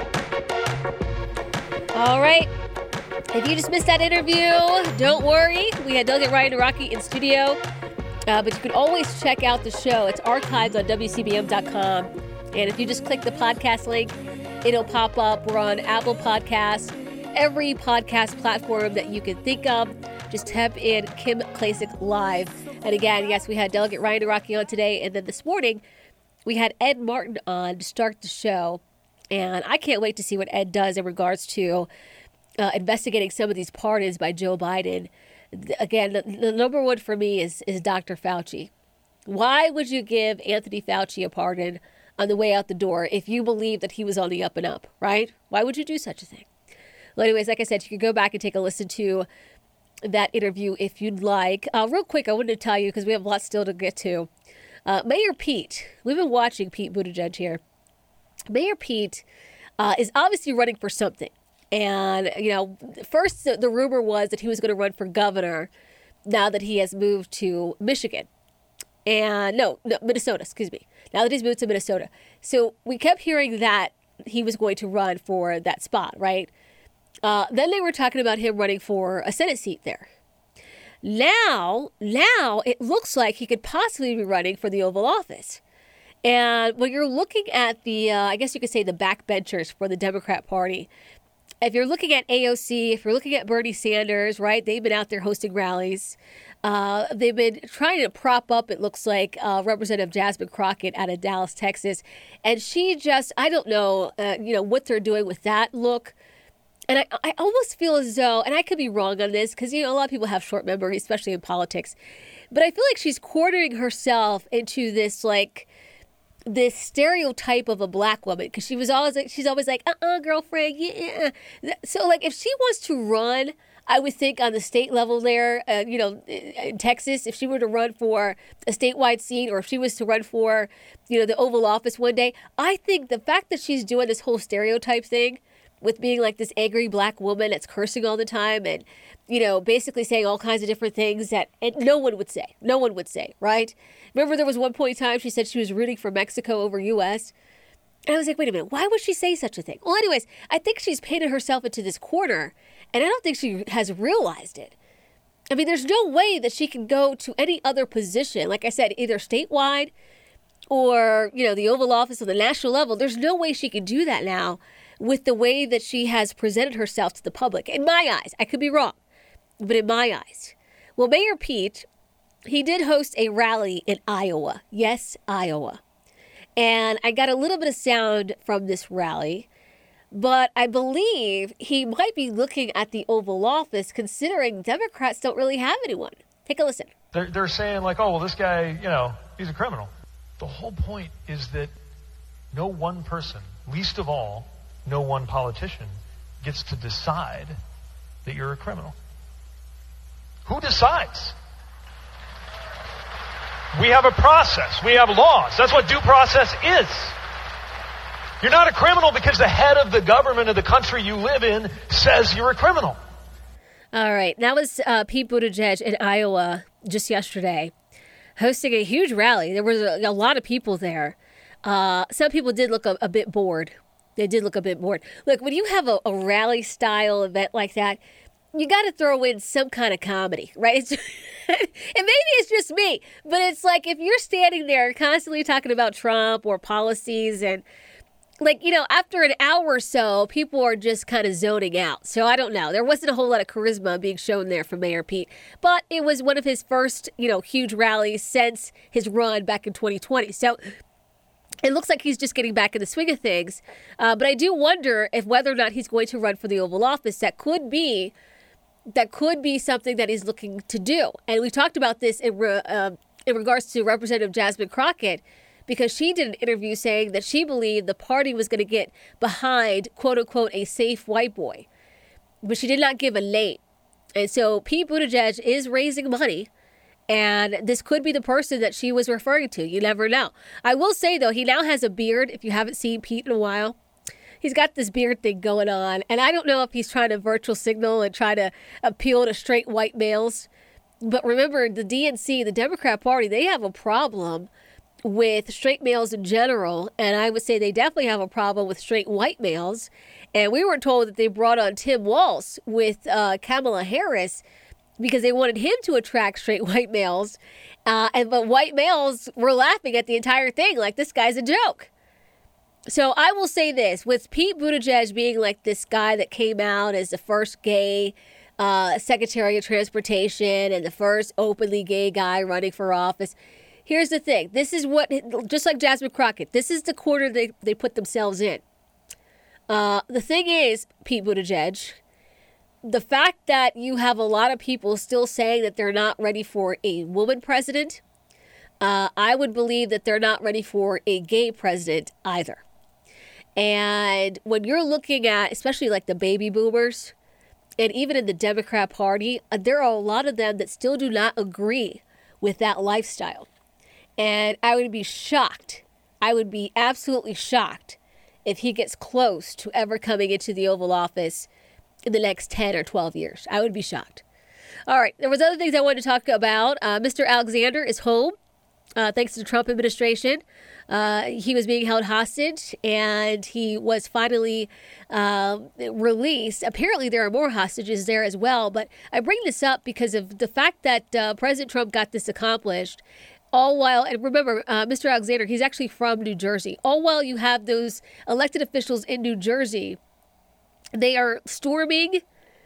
All right. If you just missed that interview, don't worry. We had Delegate Ryan Araki in studio. Uh, but you can always check out the show. It's archived on W C B M dot com. And if you just click the podcast link, it'll pop up. We're on Apple Podcasts, every podcast platform that you can think of. Just type in Kim Klacik Live. And again, yes, we had Delegate Ryan Araki on today. And then this morning, we had Ed Martin on to start the show. And I can't wait to see what Ed does in regards to uh, investigating some of these pardons by Joe Biden. Again, the, the number one for me is, is Doctor Fauci. Why would you give Anthony Fauci a pardon on the way out the door if you believe that he was on the up and up, right? Why would you do such a thing? Well, anyways, like I said, you can go back and take a listen to that interview if you'd like. Uh, real quick, I wanted to tell you, because we have lots still to get to. Uh, Mayor Pete, we've been watching Pete Buttigieg here. Mayor Pete uh, is obviously running for something. And, you know, first the, the rumor was that he was going to run for governor now that he has moved to Michigan. And no, no, Minnesota, excuse me. Now that he's moved to Minnesota. So we kept hearing that he was going to run for that spot, right? Uh, then they were talking about him running for a Senate seat there. Now, now it looks like he could possibly be running for the Oval Office. And when you're looking at the, uh, I guess you could say the backbenchers for the Democrat Party, if you're looking at A O C, if you're looking at Bernie Sanders, right, they've been out there hosting rallies. Uh, they've been trying to prop up, it looks like, uh, Representative Jasmine Crockett out of Dallas, Texas. And she just, I don't know, uh, you know, what they're doing with that look. And I, I almost feel as though, and I could be wrong on this, because, you know, a lot of people have short memory, especially in politics. But I feel like she's quartering herself into this, like, this stereotype of a black woman, because she was always like, she's always like, uh-uh, girlfriend, yeah. So, like, if she wants to run, I would think on the state level there, uh, you know, in Texas, if she were to run for a statewide seat, or if she was to run for, you know, the Oval Office one day, I think the fact that she's doing this whole stereotype thing with being like this angry black woman that's cursing all the time and, you know, basically saying all kinds of different things that and no one would say. No one would say, right? Remember there was one point in time she said she was rooting for Mexico over U S? And I was like, wait a minute, why would she say such a thing? Well, anyways, I think she's painted herself into this corner, and I don't think she has realized it. I mean, there's no way that she can go to any other position, like I said, either statewide or, you know, the Oval Office on the national level. There's no way she can do that now with the way that she has presented herself to the public. In my eyes, I could be wrong, but in my eyes. Well, Mayor Pete, he did host a rally in Iowa. Yes, Iowa. And I got a little bit of sound from this rally, but I believe he might be looking at the Oval Office considering Democrats don't really have anyone. Take a listen. They're, they're saying like, oh, well, this guy, you know, he's a criminal. The whole point is that no one person, least of all, no one politician, gets to decide that you're a criminal. Who decides? We have a process. We have laws. That's what due process is. You're not a criminal because the head of the government of the country you live in says you're a criminal. All right. That was uh, Pete Buttigieg in Iowa just yesterday, hosting a huge rally. There was a, a lot of people there. Uh, some people did look a, a bit bored. They did look a bit bored. Look, when you have a, a rally-style event like that, you got to throw in some kind of comedy, right? It's, and maybe it's just me, but it's like if you're standing there constantly talking about Trump or policies and, like, you know, after an hour or so, people are just kind of zoning out. So I don't know. There wasn't a whole lot of charisma being shown there from Mayor Pete, but it was one of his first, you know, huge rallies since his run back in twenty twenty. So it looks like he's just getting back in the swing of things. Uh, but I do wonder if whether or not he's going to run for the Oval Office. That could be that could be something that he's looking to do. And we talked about this in, re, uh, in regards to Representative Jasmine Crockett, because she did an interview saying that she believed the party was going to get behind, quote unquote, a safe white boy. But she did not give a name. And so Pete Buttigieg is raising money. And this could be the person that she was referring to. You never know. I will say, though, he now has a beard. If you haven't seen Pete in a while, he's got this beard thing going on. And I don't know if he's trying to virtual signal and try to appeal to straight white males. But remember, the D N C, the Democrat Party, they have a problem with straight males in general. And I would say they definitely have a problem with straight white males. And we were told that they brought on Tim Walz with uh, Kamala Harris because they wanted him to attract straight white males. Uh, and but white males were laughing at the entire thing like this guy's a joke. So I will say this, with Pete Buttigieg being like this guy that came out as the first gay uh, Secretary of Transportation and the first openly gay guy running for office, here's the thing. This is what, just like Jasmine Crockett, this is the corner they, they put themselves in. Uh, the thing is, Pete Buttigieg, the fact that you have a lot of people still saying that they're not ready for a woman president, Uh, I would believe that they're not ready for a gay president either. And when you're looking at, especially like the baby boomers, and even in the Democrat Party, uh, there are a lot of them that still do not agree with that lifestyle. And I would be shocked. I would be absolutely shocked if he gets close to ever coming into the Oval Office in the next ten or twelve years. I would be shocked. All right, there was other things I wanted to talk about. Uh, Mister Alexander is home, uh, thanks to the Trump administration. Uh, he was being held hostage, and he was finally uh, released. Apparently, there are more hostages there as well. But I bring this up because of the fact that uh, President Trump got this accomplished. All while, and remember, uh, Mister Alexander, he's actually from New Jersey. All while you have those elected officials in New Jersey, they are storming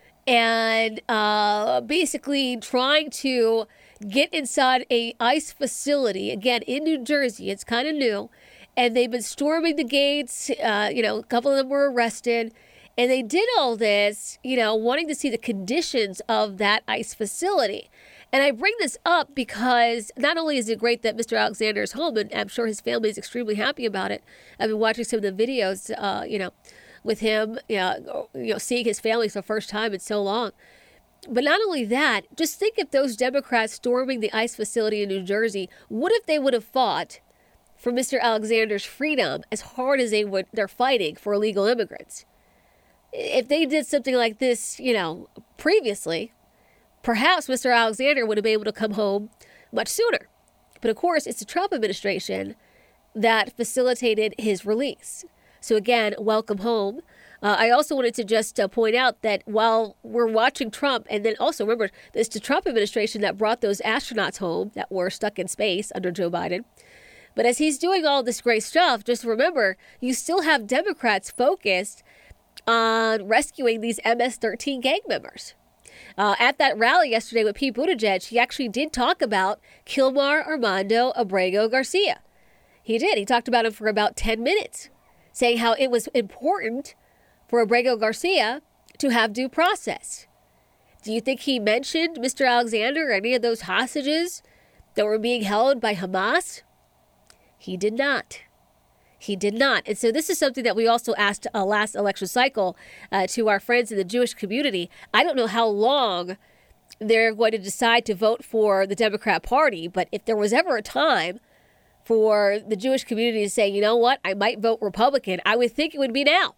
and uh, basically trying to get inside a ICE facility, again, in New Jersey. It's kind of new. And they've been storming the gates. Uh, you know, a couple of them were arrested. And they did all this, you know, wanting to see the conditions of that ICE facility. And I bring this up because not only is it great that Mister Alexander is home, and I'm sure his family is extremely happy about it. I've been watching some of the videos, uh, you know, with him, you know, you know, seeing his family for the first time in so long. But not only that, just think if those Democrats storming the ICE facility in New Jersey, what if they would have fought for Mister Alexander's freedom as hard as they would, they're fighting for illegal immigrants? If they did something like this, you know, previously, perhaps Mister Alexander would have been able to come home much sooner. But of course, it's the Trump administration that facilitated his release. So again, welcome home. Uh, I also wanted to just uh, point out that while we're watching Trump, and then also remember, it's the Trump administration that brought those astronauts home that were stuck in space under Joe Biden. But as he's doing all this great stuff, just remember, you still have Democrats focused on rescuing these M S thirteen gang members. Uh, at that rally yesterday with Pete Buttigieg, he actually did talk about Kilmar Armando Abrego Garcia. He did. He talked about him for about ten minutes, saying how it was important for Abrego Garcia to have due process. Do you think he mentioned Mister Alexander or any of those hostages that were being held by Hamas? He did not. He did not. And so this is something that we also asked uh, last election cycle uh, to our friends in the Jewish community. I don't know how long they're going to decide to vote for the Democrat Party, but if there was ever a time for the Jewish community to say, you know what, I might vote Republican, I would think it would be now.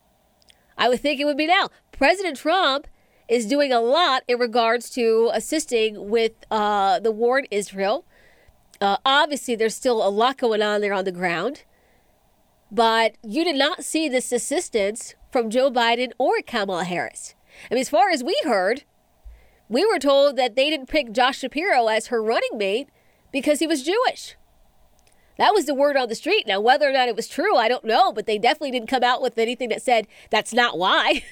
I would think it would be now. President Trump is doing a lot in regards to assisting with uh, the war in Israel. Uh, obviously, there's still a lot going on there on the ground. But you did not see this assistance from Joe Biden or Kamala Harris. I mean, as far as we heard, we were told that they didn't pick Josh Shapiro as her running mate because he was Jewish. That was the word on the street. Now, whether or not it was true, I don't know, but they definitely didn't come out with anything that said that's not why.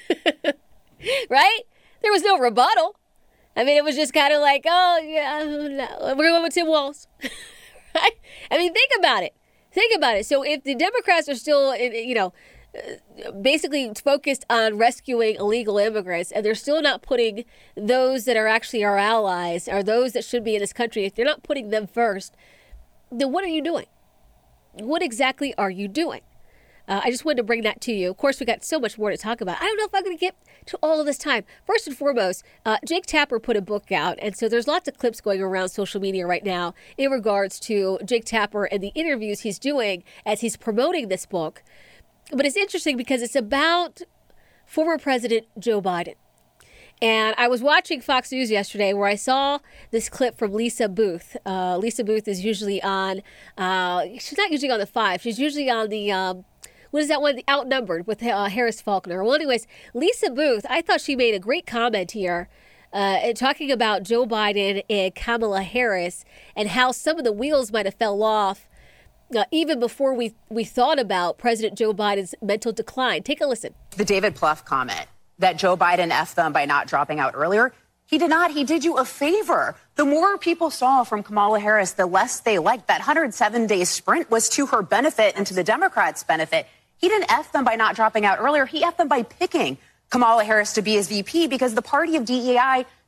Right? There was no rebuttal. I mean, it was just kind of like, oh, yeah, no. We're going with Tim Walz. Right? I mean, think about it. Think about it. So if the Democrats are still, you know, basically focused on rescuing illegal immigrants, and they're still not putting those that are actually our allies, or those that should be in this country, if they're not putting them first, then what are you doing? What exactly are you doing? Uh, I just wanted to bring that to you. Of course, we got so much more to talk about. I don't know if I'm going to get to all of this time. First and foremost, uh, Jake Tapper put a book out, and so there's lots of clips going around social media right now in regards to Jake Tapper and the interviews he's doing as he's promoting this book. But it's interesting because it's about former President Joe Biden. And I was watching Fox News yesterday where I saw this clip from Lisa Booth. Uh, Lisa Booth is usually on, uh, she's not usually on the five. She's usually on the, um, what is that one? The Outnumbered with uh, Harris Faulkner. Well, anyways, Lisa Booth, I thought she made a great comment here uh, talking about Joe Biden and Kamala Harris and how some of the wheels might have fell off uh, even before we, we thought about President Joe Biden's mental decline. Take a listen. The David Plouffe comment that Joe Biden effed them by not dropping out earlier. He did not. He did you a favor. The more people saw from Kamala Harris, the less they liked. That one hundred seven day sprint was to her benefit and to the Democrats' benefit. He didn't F them by not dropping out earlier. He F them by picking Kamala Harris to be his V P because the party of D E I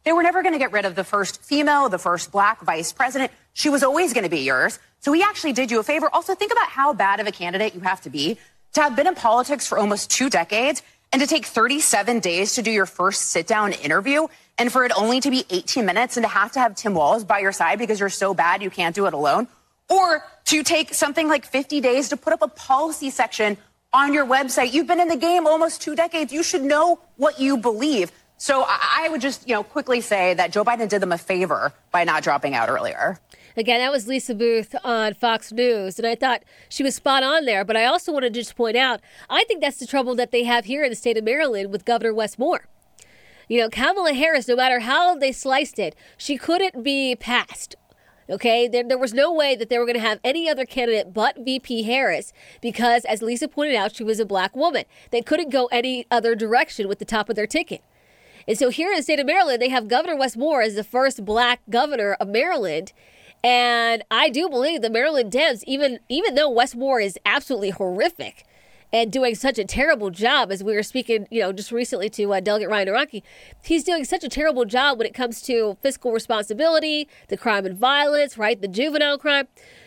They were never going to get rid of the first female, the first black vice president. She was always going to be yours. So he actually did you a favor. Also, think about how bad of a candidate you have to be to have been in politics for almost two decades and to take thirty-seven days to do your first sit-down interview and for it only to be eighteen minutes and to have to have Tim Walz by your side because you're so bad you can't do it alone. Or to take something like fifty days to put up a policy section on your website. You've been in the game almost two decades. You should know what you believe. So I would just, you know, quickly say that Joe Biden did them a favor by not dropping out earlier. Again, that was Lisa Booth on Fox News, and I thought she was spot on there. But I also want to just point out, I think that's the trouble that they have here in the state of Maryland with Governor Wes Moore. You know, Kamala Harris, no matter how they sliced it, she couldn't be passed. Okay, there, there was no way that they were going to have any other candidate but V P Harris because, as Lisa pointed out, she was a black woman. They couldn't go any other direction with the top of their ticket. And so here in the state of Maryland, they have Governor Wes Moore as the first black governor of Maryland. And I do believe the Maryland Dems, even even though Wes Moore is absolutely horrific and doing such a terrible job, as we were speaking, you know, just recently to uh, Delegate Ryan Araki, he's doing such a terrible job when it comes to fiscal responsibility, the crime and violence, right, the juvenile crime.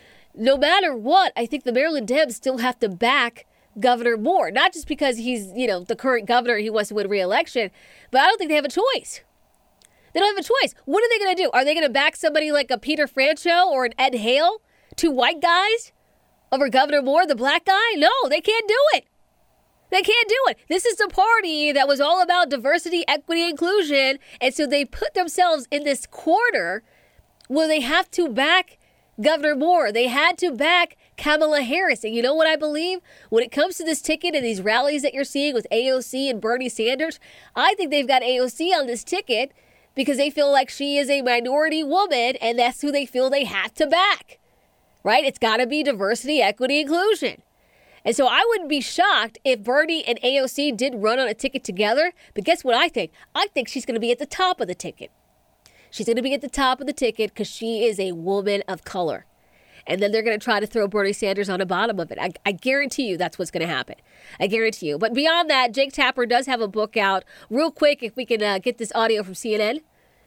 No matter what, I think the Maryland Dems still have to back Governor Moore, not just because he's, you know, the current governor, he wants to win re-election, but I don't think they have a choice. They don't have a choice. What are they going to do? Are they going to back somebody like a Peter Franchot or an Ed Hale, two white guys, over Governor Moore, the black guy? No, they can't do it. They can't do it. This is a party that was all about diversity, equity, inclusion, and so they put themselves in this corner where they have to back Governor Moore. They had to back Kamala Harris. And you know what I believe? When it comes to this ticket and these rallies that you're seeing with A O C and Bernie Sanders, I think they've got A O C on this ticket because they feel like she is a minority woman and that's who they feel they have to back, right? It's got to be diversity, equity, inclusion. And so I wouldn't be shocked if Bernie and A O C did run on a ticket together. But guess what I think? I think she's going to be at the top of the ticket. She's going to be at the top of the ticket because she is a woman of color. And then they're going to try to throw Bernie Sanders on the bottom of it. I, I guarantee you that's what's going to happen. I guarantee you. But beyond that, Jake Tapper does have a book out. Real quick, if we can uh, get this audio from C N N.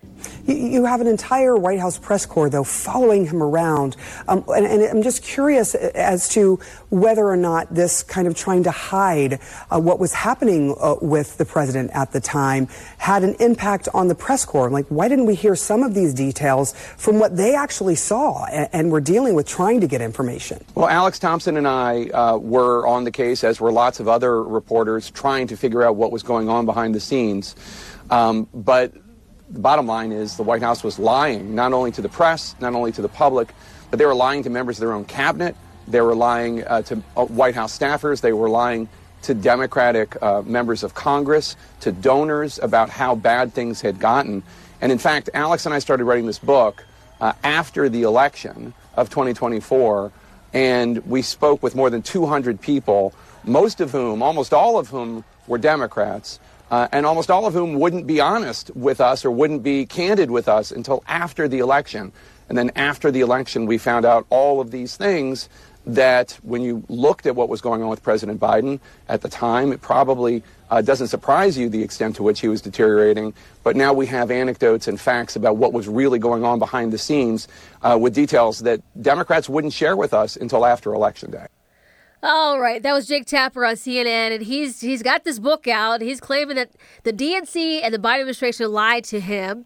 You have an entire White House press corps, though, following him around. Um, and, and I'm just curious as to whether or not this kind of trying to hide uh, what was happening uh, with the president at the time had an impact on the press corps. Like, why didn't we hear some of these details from what they actually saw and, and were dealing with trying to get information? Well, Alex Thompson and I uh, were on the case, as were lots of other reporters, trying to figure out what was going on behind the scenes. Um, but the bottom line is the White House was lying, not only to the press, not only to the public, but they were lying to members of their own cabinet. They were lying uh, to uh, White House staffers. They were lying to Democratic uh, members of Congress, to donors about how bad things had gotten. And in fact, Alex and I started writing this book uh, after the election of twenty twenty-four, and we spoke with more than two hundred people, most of whom, almost all of whom, were Democrats. Uh, and almost all of whom wouldn't be honest with us or wouldn't be candid with us until after the election. And then after the election, we found out all of these things that when you looked at what was going on with President Biden at the time, it probably uh, doesn't surprise you the extent to which he was deteriorating. But now we have anecdotes and facts about what was really going on behind the scenes uh, with details that Democrats wouldn't share with us until after Election Day. All right, that was Jake Tapper on C N N, and he's he's got this book out. He's claiming that the D N C and the Biden administration lied to him,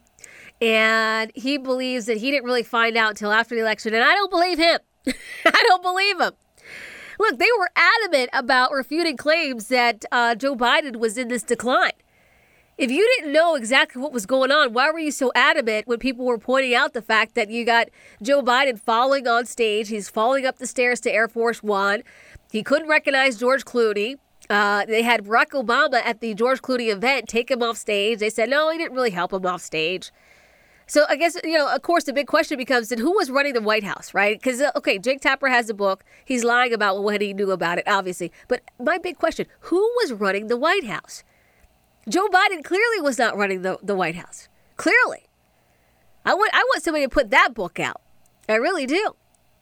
and he believes that he didn't really find out until after the election, and I don't believe him. I don't believe him. Look, they were adamant about refuting claims that uh, Joe Biden was in this decline. If you didn't know exactly what was going on, why were you so adamant when people were pointing out the fact that you got Joe Biden falling on stage? He's falling up the stairs to Air Force One. He couldn't recognize George Clooney. Uh, they had Barack Obama at the George Clooney event take him off stage. They said, no, he didn't really help him off stage. So I guess, you know, of course, the big question becomes, then who was running the White House, right? Because, uh, okay, Jake Tapper has a book. He's lying about what he knew about it, obviously. But my big question, who was running the White House? Joe Biden clearly was not running the, the White House. Clearly. I want, I want somebody to put that book out. I really do.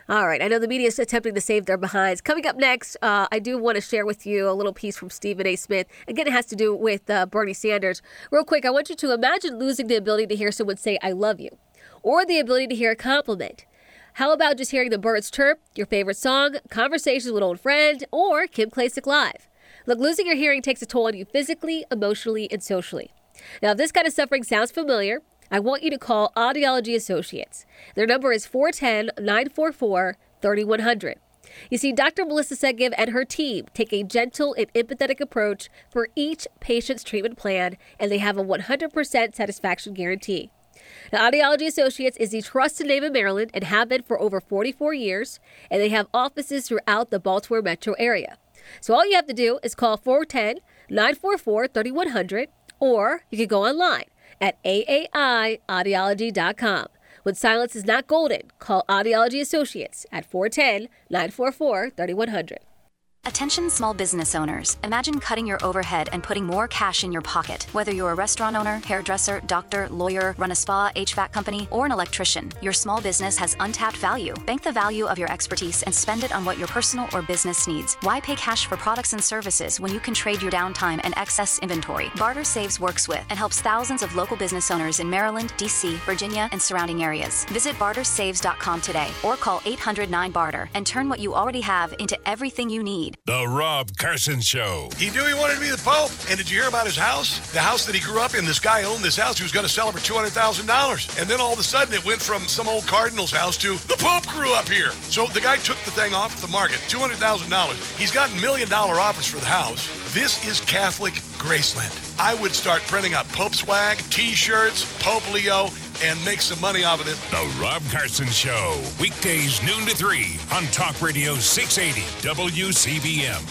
All right. I know the media is attempting to save their behinds. Coming up next, uh, I do want to share with you a little piece from Stephen A. Smith. Again, it has to do with uh, Bernie Sanders. Real quick, I want you to imagine losing the ability to hear someone say, I love you, or the ability to hear a compliment. How about just hearing the birds chirp, your favorite song, conversations with an old friend, or Kim Klacik Live? Look, losing your hearing takes a toll on you physically, emotionally, and socially. Now, if this kind of suffering sounds familiar, I want you to call Audiology Associates. Their number is four one zero, nine four four, three one zero zero. You see, Doctor Melissa Segev and her team take a gentle and empathetic approach for each patient's treatment plan, and they have a one hundred percent satisfaction guarantee. Now, Audiology Associates is the trusted name in Maryland and have been for over forty-four years, and they have offices throughout the Baltimore metro area. So all you have to do is call four one zero, nine four four, three one zero zero, or you can go online at A A I audiology dot com. When silence is not golden, call Audiology Associates at four one zero, nine four four, three one zero zero. Attention small business owners. Imagine cutting your overhead and putting more cash in your pocket. Whether you're a restaurant owner, hairdresser, doctor, lawyer, run a spa, H V A C company, or an electrician, your small business has untapped value. Bank the value of your expertise and spend it on what your personal or business needs. Why pay cash for products and services when you can trade your downtime and excess inventory? Barter Saves works with and helps thousands of local business owners in Maryland, D C, Virginia, and surrounding areas. Visit barter saves dot com today or call eight hundred nine barter and turn what you already have into everything you need. The Rob Carson Show. He knew he wanted to be the Pope. And did you hear about his house? The house that he grew up in, this guy owned this house. He was going to sell it for two hundred thousand dollars. And then all of a sudden it went from some old Cardinals house to the Pope grew up here. So the guy took the thing off the market, two hundred thousand dollars. He's gotten million dollar offers for the house. This is Catholic Graceland. I would start printing out Pope swag, T-shirts, Pope Leo, and make some money off of it. The Rob Carson Show. Weekdays noon to three on Talk Radio six eighty W C B M.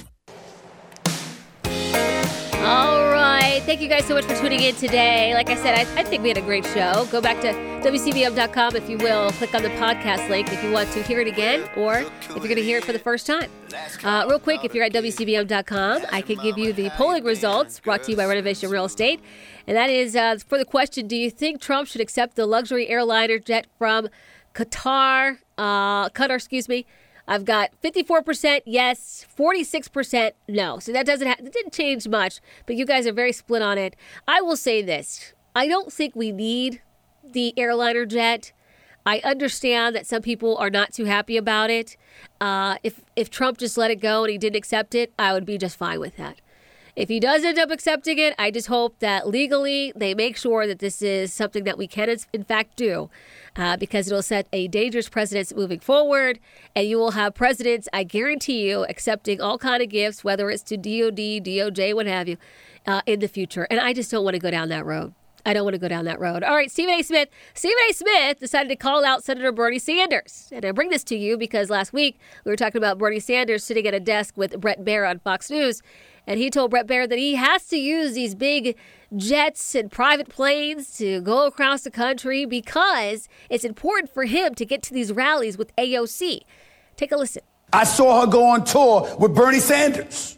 All right. Thank you guys so much for tuning in today. Like I said, I, I think we had a great show. Go back to W C B M dot com if you will. Click on the podcast link if you want to hear it again or if you're going to hear it for the first time. Uh, real quick, if you're at W C B M dot com, I can give you the polling results brought to you by Renovation Real Estate. And that is uh, for the question, do you think Trump should accept the luxury airliner jet from Qatar? Uh, Qatar, excuse me. I've got fifty-four percent yes, forty-six percent no. So that doesn't ha- it didn't change much, but you guys are very split on it. I will say this. I don't think we need the airliner jet. I understand that some people are not too happy about it. Uh, if if Trump just let it go and he didn't accept it, I would be just fine with that. If he does end up accepting it, I just hope that legally they make sure that this is something that we can, in fact, do, uh, because it will set a dangerous precedent moving forward, and you will have presidents, I guarantee you, accepting all kind of gifts, whether it's to D O D, D O J, what have you, uh, in the future. And I just don't want to go down that road. I don't want to go down that road. All right, Stephen A. Smith. Stephen A. Smith decided to call out Senator Bernie Sanders. And I bring this to you because last week we were talking about Bernie Sanders sitting at a desk with Bret Baier on Fox News. And he told Bret Baier that he has to use these big jets and private planes to go across the country because it's important for him to get to these rallies with A O C. Take a listen. I saw her go on tour with Bernie Sanders.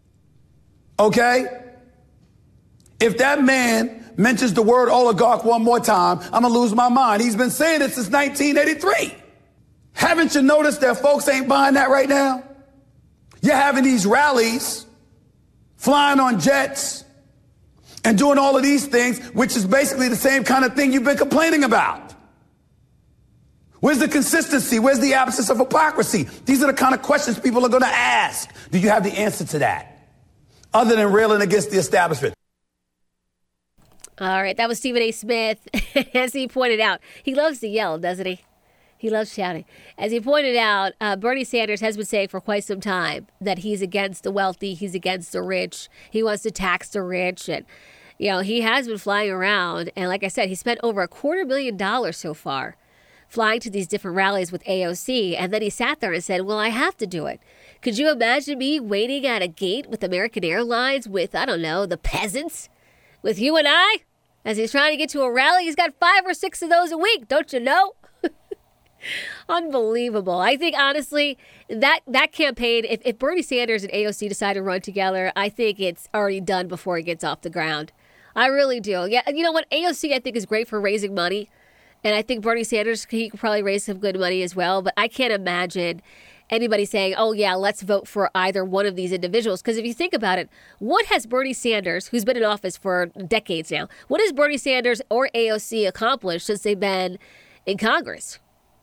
Okay? If that man mentions the word oligarch one more time, I'm going to lose my mind. He's been saying it since nineteen eighty-three. Haven't you noticed that folks ain't buying that right now? You're having these rallies, flying on jets, and doing all of these things, which is basically the same kind of thing you've been complaining about. Where's the consistency? Where's the absence of hypocrisy? These are the kind of questions people are going to ask. Do you have the answer to that? Other than railing against the establishment. All right, that was Stephen A. Smith. As he pointed out, he loves to yell, doesn't he? He loves shouting. As he pointed out, uh, Bernie Sanders has been saying for quite some time that he's against the wealthy, he's against the rich, he wants to tax the rich, and you know he has been flying around. And like I said, he spent over a quarter million dollars so far flying to these different rallies with A O C, and then he sat there and said, "Well, I have to do it." Could you imagine me waiting at a gate with American Airlines with I don't know the peasants? With you and I, as he's trying to get to a rally, he's got five or six of those a week, don't you know? Unbelievable. I think, honestly, that that campaign, if, if Bernie Sanders and A O C decide to run together, I think it's already done before it gets off the ground. I really do. Yeah, you know what? A O C, I think, is great for raising money. And I think Bernie Sanders, he could probably raise some good money as well. But I can't imagine anybody saying, oh, yeah, let's vote for either one of these individuals. Because if you think about it, what has Bernie Sanders, who's been in office for decades now, what has Bernie Sanders or A O C accomplished since they've been in Congress?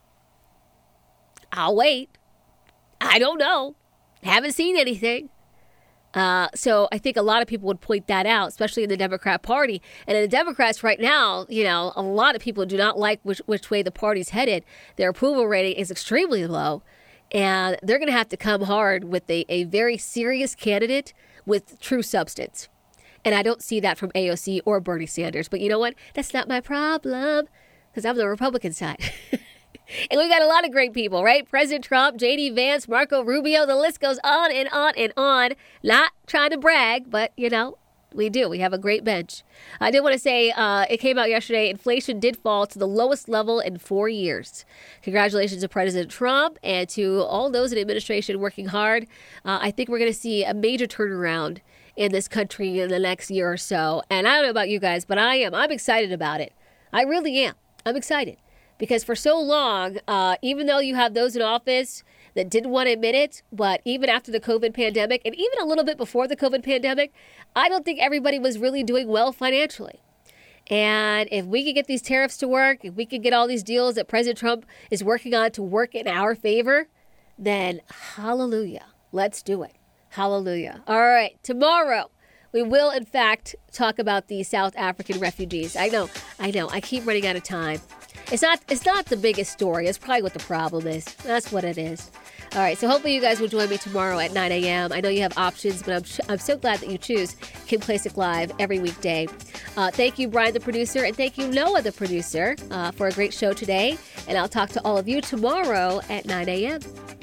I'll wait. I don't know. Haven't seen anything. Uh, so I think a lot of people would point that out, especially in the Democrat Party. And in the Democrats right now, you know, a lot of people do not like which, which way the party's headed. Their approval rating is extremely low. And they're going to have to come hard with a, a very serious candidate with true substance. And I don't see that from A O C or Bernie Sanders. But you know what? That's not my problem because I'm the Republican side. And we got a lot of great people, right? President Trump, J D Vance, Marco Rubio, the list goes on and on and on. Not trying to brag, but, you know, we do. We have a great bench. I did want to say uh, it came out yesterday. Inflation did fall to the lowest level in four years. Congratulations to President Trump and to all those in administration working hard. Uh, I think we're going to see a major turnaround in this country in the next year or so. And I don't know about you guys, but I am. I'm excited about it. I really am. I'm excited. Because for so long, uh, even though you have those in office that didn't want to admit it, but even after the COVID pandemic, and even a little bit before the COVID pandemic, I don't think everybody was really doing well financially. And if we could get these tariffs to work, if we could get all these deals that President Trump is working on to work in our favor, then hallelujah, let's do it. Hallelujah. All right, tomorrow we will, in fact, talk about the South African refugees. I know, I know, I keep running out of time. It's not it's not the biggest story. It's probably what the problem is. That's what it is. All right, so hopefully you guys will join me tomorrow at nine a.m. I know you have options, but I'm, I'm so glad that you choose Kim Klacik Live every weekday. Uh, thank you, Brian, the producer, and thank you, Noah, the producer, uh, for a great show today. And I'll talk to all of you tomorrow at nine a.m.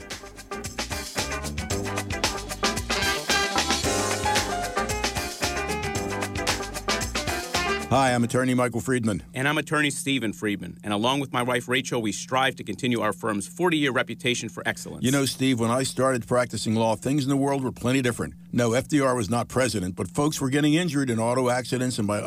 Hi, I'm attorney Michael Friedman. And I'm attorney Stephen Friedman. And along with my wife Rachel, we strive to continue our firm's forty-year reputation for excellence. You know, Steve, when I started practicing law, things in the world were plenty different. No, F D R was not president, but folks were getting injured in auto accidents and by